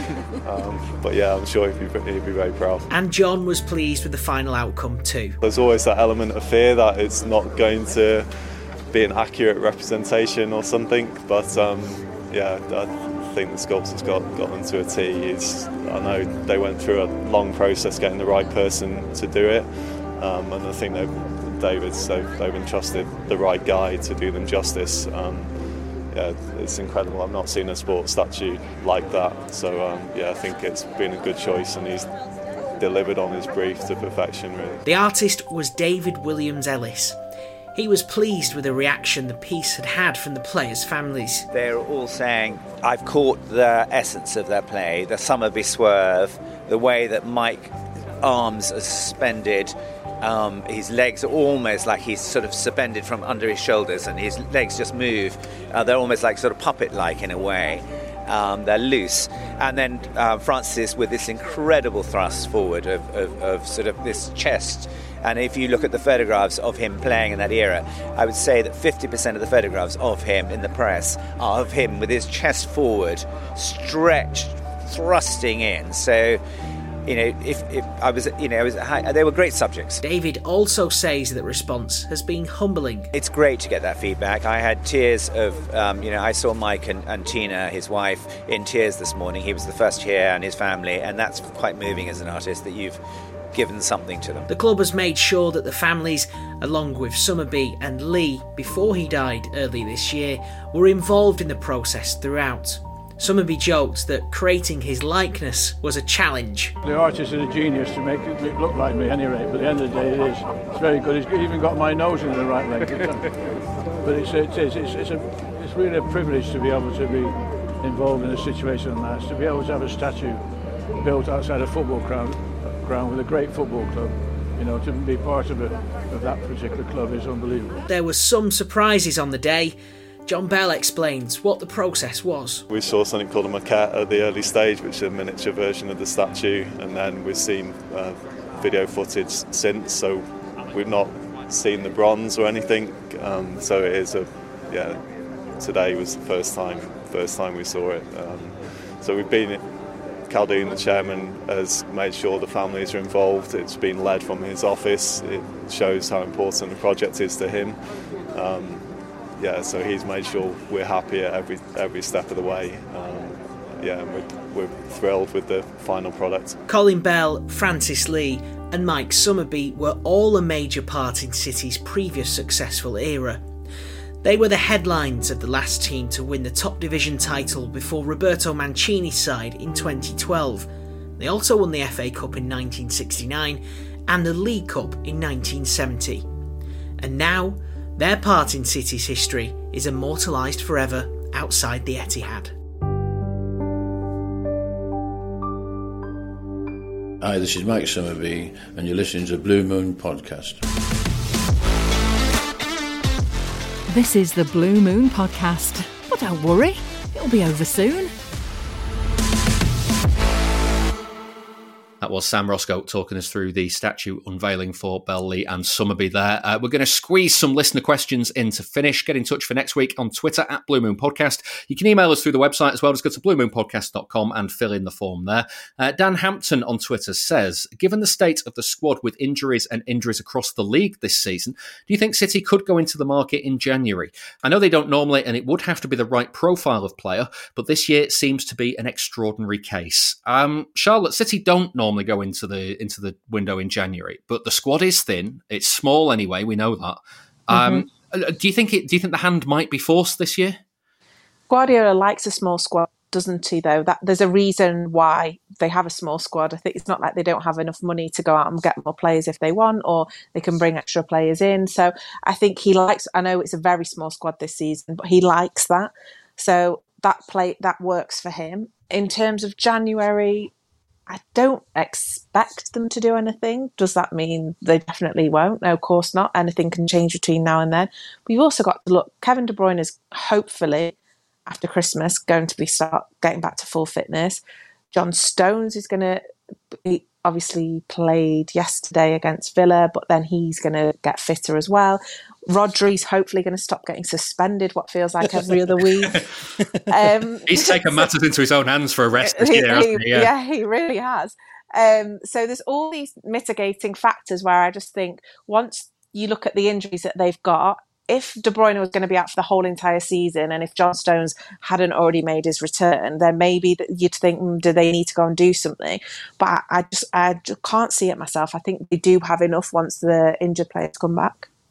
um, but yeah, I'm sure he'd be, he'd be very proud. And John was pleased with the final outcome too. There's always that element of fear that it's not going to be an accurate representation or something. But um, yeah, I think the sculptors got got them to a T. It's, I know they went through a long process getting the right person to do it, um, and I think they've David's they've, they've entrusted the right guy to do them justice. Um, Yeah, it's incredible. I've not seen a sports statue like that. So um, yeah, I think it's been a good choice, and he's delivered on his brief to perfection, really. The artist was David Williams Ellis. He was pleased with the reaction the piece had had from the players' families. They're all saying, I've caught the essence of their play, the Summerby swerve, the way that Mike arms are suspended, um, his legs are almost like he's sort of suspended from under his shoulders and his legs just move. Uh, they're almost like sort of puppet-like in a way. Um, they're loose. And then uh, Francis with this incredible thrust forward of, of, of sort of this chest. And if you look at the photographs of him playing in that era, I would say that fifty percent of the photographs of him in the press are of him with his chest forward, stretched, thrusting in. So, you know, if, if I was, you know, I was, they were great subjects. David also says that response has been humbling. It's great to get that feedback. I had tears of, um, you know, I saw Mike and, and Tina, his wife, in tears this morning. He was the first here and his family, and that's quite moving as an artist that you've given something to them. The club has made sure that the families, along with Summerby and Lee, before he died early this year, were involved in the process throughout. Summerby joked that creating his likeness was a challenge. The artist is a genius to make it look like me anyway, but at the end of the day it is. It's very good. He's even got my nose in the right length. But it's, it is, it's, it's, a, it's really a privilege to be able to be involved in a situation like that, to be able to have a statue built outside a football ground, ground with a great football club. You know, to be part of, a, of that particular club is unbelievable. There were some surprises on the day. John Bell explains what the process was. We saw something called a maquette at the early stage, which is a miniature version of the statue, and then we've seen uh, video footage since, so we've not seen the bronze or anything. Um, so it is a, yeah, today was the first time, first time we saw it. Um, so we've been, Khaldoon, the chairman, has made sure the families are involved. It's been led from his office. It shows how important the project is to him. Um, Yeah, so he's made sure we're happy at every every step of the way. Um, yeah, and we're, we're thrilled with the final product. Colin Bell, Francis Lee and Mike Summerby were all a major part in City's previous successful era. They were the headlines of the last team to win the top division title before Roberto Mancini's side in twenty twelve. They also won the F A Cup in nineteen sixty-nine and the League Cup in nineteen seventy. And now, their part in City's history is immortalised forever outside the Etihad. Hi, this is Mike Summerby, and you're listening to Blue Moon Podcast. This is the Blue Moon Podcast. But don't worry, it'll be over soon. That was Sam Roscoe talking us through the statue unveiling for Bell, Lee and Summerby there. Uh, we're going to squeeze some listener questions in to finish. Get in touch for next week on Twitter at Blue Moon Podcast. You can email us through the website as well. Just go to blue moon podcast dot com and fill in the form there. Uh, Dan Hampton on Twitter says, given the state of the squad with injuries and injuries across the league this season, do you think City could go into the market in January? I know they don't normally, and it would have to be the right profile of player, but this year seems to be an extraordinary case. Um, Charlotte, City don't normally go into the into the window in January, but the squad is thin. It's small anyway. We know that. Um, mm-hmm. Do you think it? Do you think the hand might be forced this year? Guardiola likes a small squad, doesn't he? Though that there's a reason why they have a small squad. I think it's not like they don't have enough money to go out and get more players if they want, or they can bring extra players in. So I think he likes. I know it's a very small squad this season, but he likes that. So that play that works for him. In terms of January, I don't expect them to do anything. Does that mean they definitely won't? No, of course not. Anything can change between now and then. We've also got to look, Kevin De Bruyne is hopefully, after Christmas, going to be start getting back to full fitness. John Stones is going to, he obviously played yesterday against Villa, but then he's going to get fitter as well. Rodri's hopefully going to stop getting suspended what feels like every other week. Um, He's taken matters into his own hands for a rest this he, year, hasn't he? Yeah. Yeah. yeah, he really has. Um, so there's all these mitigating factors where I just think once you look at the injuries that they've got, if De Bruyne was going to be out for the whole entire season and if John Stones hadn't already made his return, then maybe you'd think, mm, do they need to go and do something? But I, I just I just can't see it myself. I think they do have enough once the injured players come back.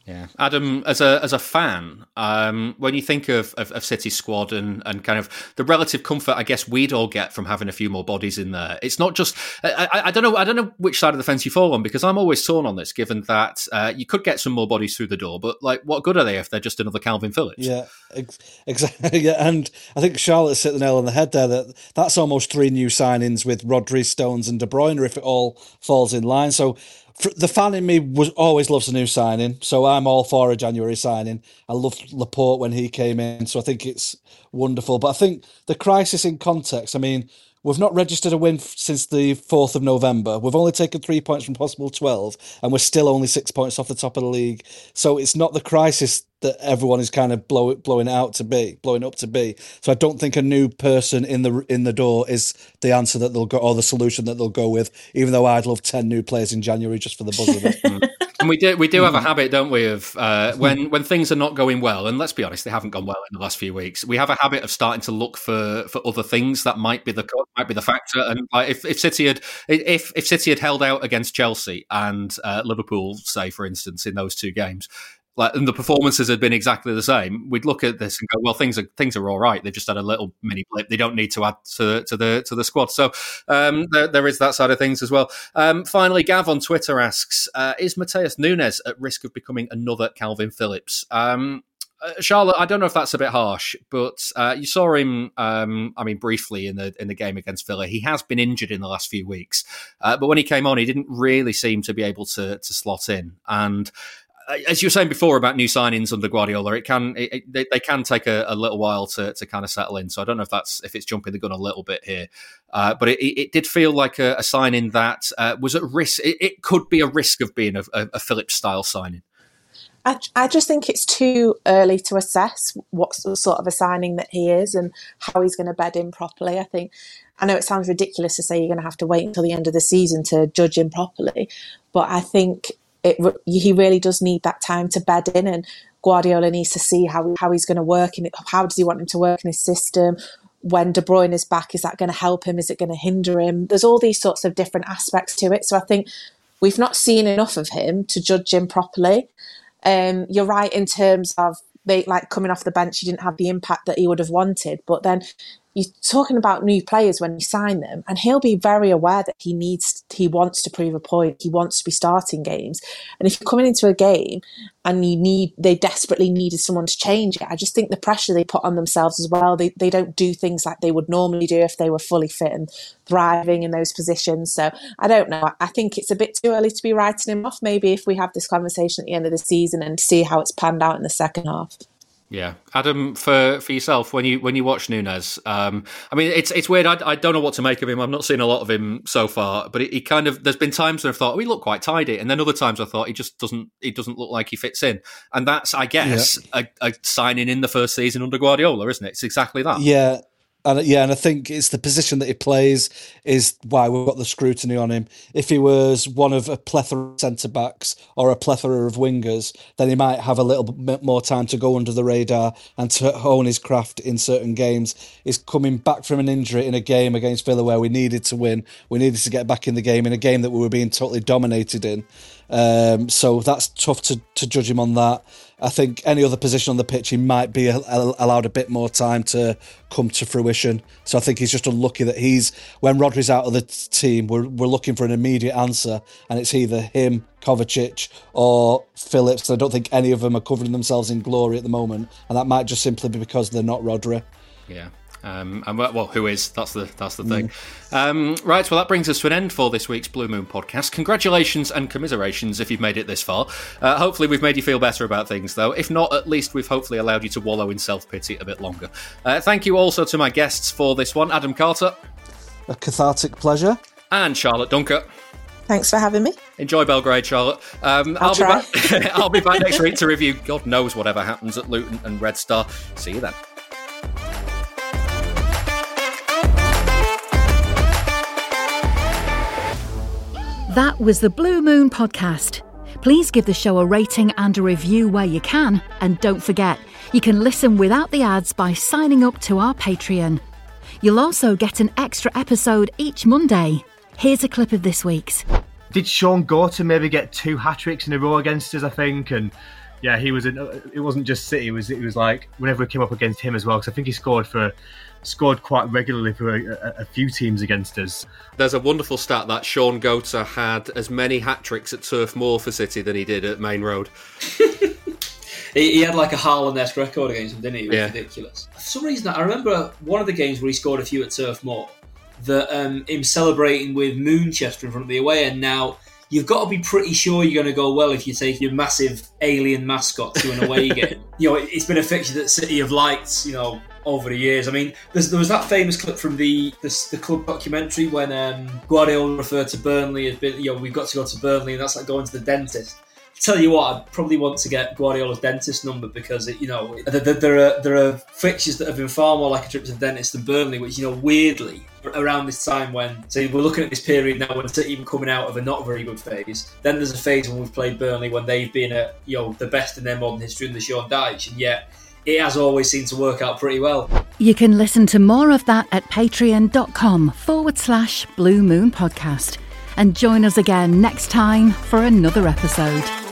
Yeah, Adam, as a as a fan, um, when you think of, of, of City's squad and, and kind of the relative comfort, I guess we'd all get from having a few more bodies in there. It's not just I, I, I don't know I don't know which side of the fence you fall on, because I'm always torn on this. Given that uh, you could get some more bodies through the door, but like, what good are they if they're just another Calvin Phillips? Yeah, ex- exactly. Yeah, and I think Charlotte's hit the nail on the head there. That that's almost three new signings with Rodri, Stones, and De Bruyne if it all falls in line. So. The fan in me was always loves a new signing, so I'm all for a January signing. I loved Laporte when he came in, so I think it's wonderful. But I think the crisis in context, I mean, we've not registered a win since the fourth of November. We've only taken three points from possible twelve, and we're still only six points off the top of the league. So it's not the crisis that everyone is kind of blow, blowing it out to be, blowing up to be. So I don't think a new person in the in the door is the answer that they'll go, or the solution that they'll go with, even though I'd love ten new players in January just for the buzz of it. And we do we do have a habit, don't we, of uh, when when things are not going well, and let's be honest, they haven't gone well in the last few weeks. We have a habit of starting to look for, for other things that might be the might be the factor. And like, if if City had if if City had held out against Chelsea and uh, Liverpool, say for instance, in those two games, like, and the performances had been exactly the same, we'd look at this and go, well, things are things are all right. They've just had a little mini blip. They don't need to add to, to the to the squad. So um, there, there is that side of things as well. Um, finally, Gav on Twitter asks, uh, is Matheus Nunes at risk of becoming another Calvin Phillips? Um, uh, Charlotte, I don't know if that's a bit harsh, but uh, you saw him, um, I mean, briefly in the in the game against Villa. He has been injured in the last few weeks, uh, but when he came on, he didn't really seem to be able to to slot in. And as you were saying before about new signings under Guardiola, it can it, it, they, they can take a, a little while to, to kind of settle in. So I don't know if that's if it's jumping the gun a little bit here, uh, but it, it did feel like a, a signing that uh, was at risk. It, it could be a risk of being a, a, a Phillips style signing. I, I just think it's too early to assess what sort of a signing that he is and how he's going to bed in properly. I think I know it sounds ridiculous to say you're going to have to wait until the end of the season to judge him properly, but I think. It, he really does need that time to bed in, and Guardiola needs to see how how he's going to work and how does he want him to work in his system. When De Bruyne is back, is that going to help him? Is it going to hinder him? There's all these sorts of different aspects to it. So I think we've not seen enough of him to judge him properly. Um, you're right in terms of they like coming off the bench, he didn't have the impact that he would have wanted. But then you're talking about new players when you sign them, and he'll be very aware that he needs, he wants to prove a point. He wants to be starting games. And if you're coming into a game and you need, they desperately needed someone to change it, I just think the pressure they put on themselves as well, they, they don't do things like they would normally do if they were fully fit and thriving in those positions. So I don't know. I think it's a bit too early to be writing him off. Maybe if we have this conversation at the end of the season and see how it's panned out in the second half. Yeah, Adam, for, for yourself, when you when you watch Nunes, um, I mean, it's it's weird. I, I don't know what to make of him. I've not seen a lot of him so far, but he, he kind of. There's been times when I've thought, oh, he looked quite tidy, and then other times I thought he just doesn't. He doesn't look like he fits in, and that's, I guess, yeah. a, a signing in the first season under Guardiola, isn't it? It's exactly that. Yeah. And yeah, and I think it's the position that he plays is why we've got the scrutiny on him. If he was one of a plethora of centre-backs or a plethora of wingers, then he might have a little bit more time to go under the radar and to hone his craft in certain games. He's coming back from an injury in a game against Villa where we needed to win. We needed to get back in the game, in a game that we were being totally dominated in. Um, so that's tough to, to judge him on that. I think any other position on the pitch, he might be a, a, allowed a bit more time to come to fruition. So I think he's just unlucky that he's, when Rodri's out of the team, we're we're looking for an immediate answer, and it's either him, Kovacic, or Phillips. I don't think any of them are covering themselves in glory at the moment, and that might just simply be because they're not Rodri. Yeah. Um, and well, who is? That's the that's the thing. Mm. Um, right, well, that brings us to an end for this week's Blue Moon podcast. Congratulations and commiserations if you've made it this far. Uh, hopefully we've made you feel better about things, though. If not, at least we've hopefully allowed you to wallow in self-pity a bit longer. Uh, thank you also to my guests for this one, Adam Carter. A cathartic pleasure. And Charlotte Dunker. Thanks for having me. Enjoy Belgrade, Charlotte. Um, I'll, I'll be try. back. I'll be back next week to review God knows whatever happens at Luton and Red Star. See you then. That was the Blue Moon podcast. Please give the show a rating and a review where you can. And don't forget, you can listen without the ads by signing up to our Patreon. You'll also get an extra episode each Monday. Here's a clip of this week's. Did Sean Gorton maybe get two hat-tricks in a row against us, I think? And Yeah, he was. A, it wasn't just City. It was. It was like whenever we came up against him as well. Because I think he scored for, scored quite regularly for a, a, a few teams against us. There's a wonderful stat that Sean Goater had as many hat tricks at Turf Moor for City than he did at Main Road. he, he had like a Haaland-esque record against him, didn't he? It was yeah. ridiculous. For some reason, I remember one of the games where he scored a few at Turf Moor. That um, him celebrating with Moonchester in front of the away end. Now, you've got to be pretty sure you're going to go well if you take your massive alien mascot to an away game. You know, it's been a fixture that City have liked, you know, over the years. I mean, there was that famous clip from the the, the club documentary when um, Guardiola referred to Burnley as being, you know, we've got to go to Burnley, and that's like going to the dentist. Tell you what, I'd probably want to get Guardiola's dentist number because it, you know there, there are there are fixtures that have been far more like a trip to the dentist than Burnley, which, you know, weirdly around this time when so we're looking at this period now when City even coming out of a not very good phase. Then there's a phase when we've played Burnley when they've been at, you know, the best in their modern history in the Sean Dyche, and yet it has always seemed to work out pretty well. You can listen to more of that at patreon.com forward slash Blue Moon Podcast, and join us again next time for another episode.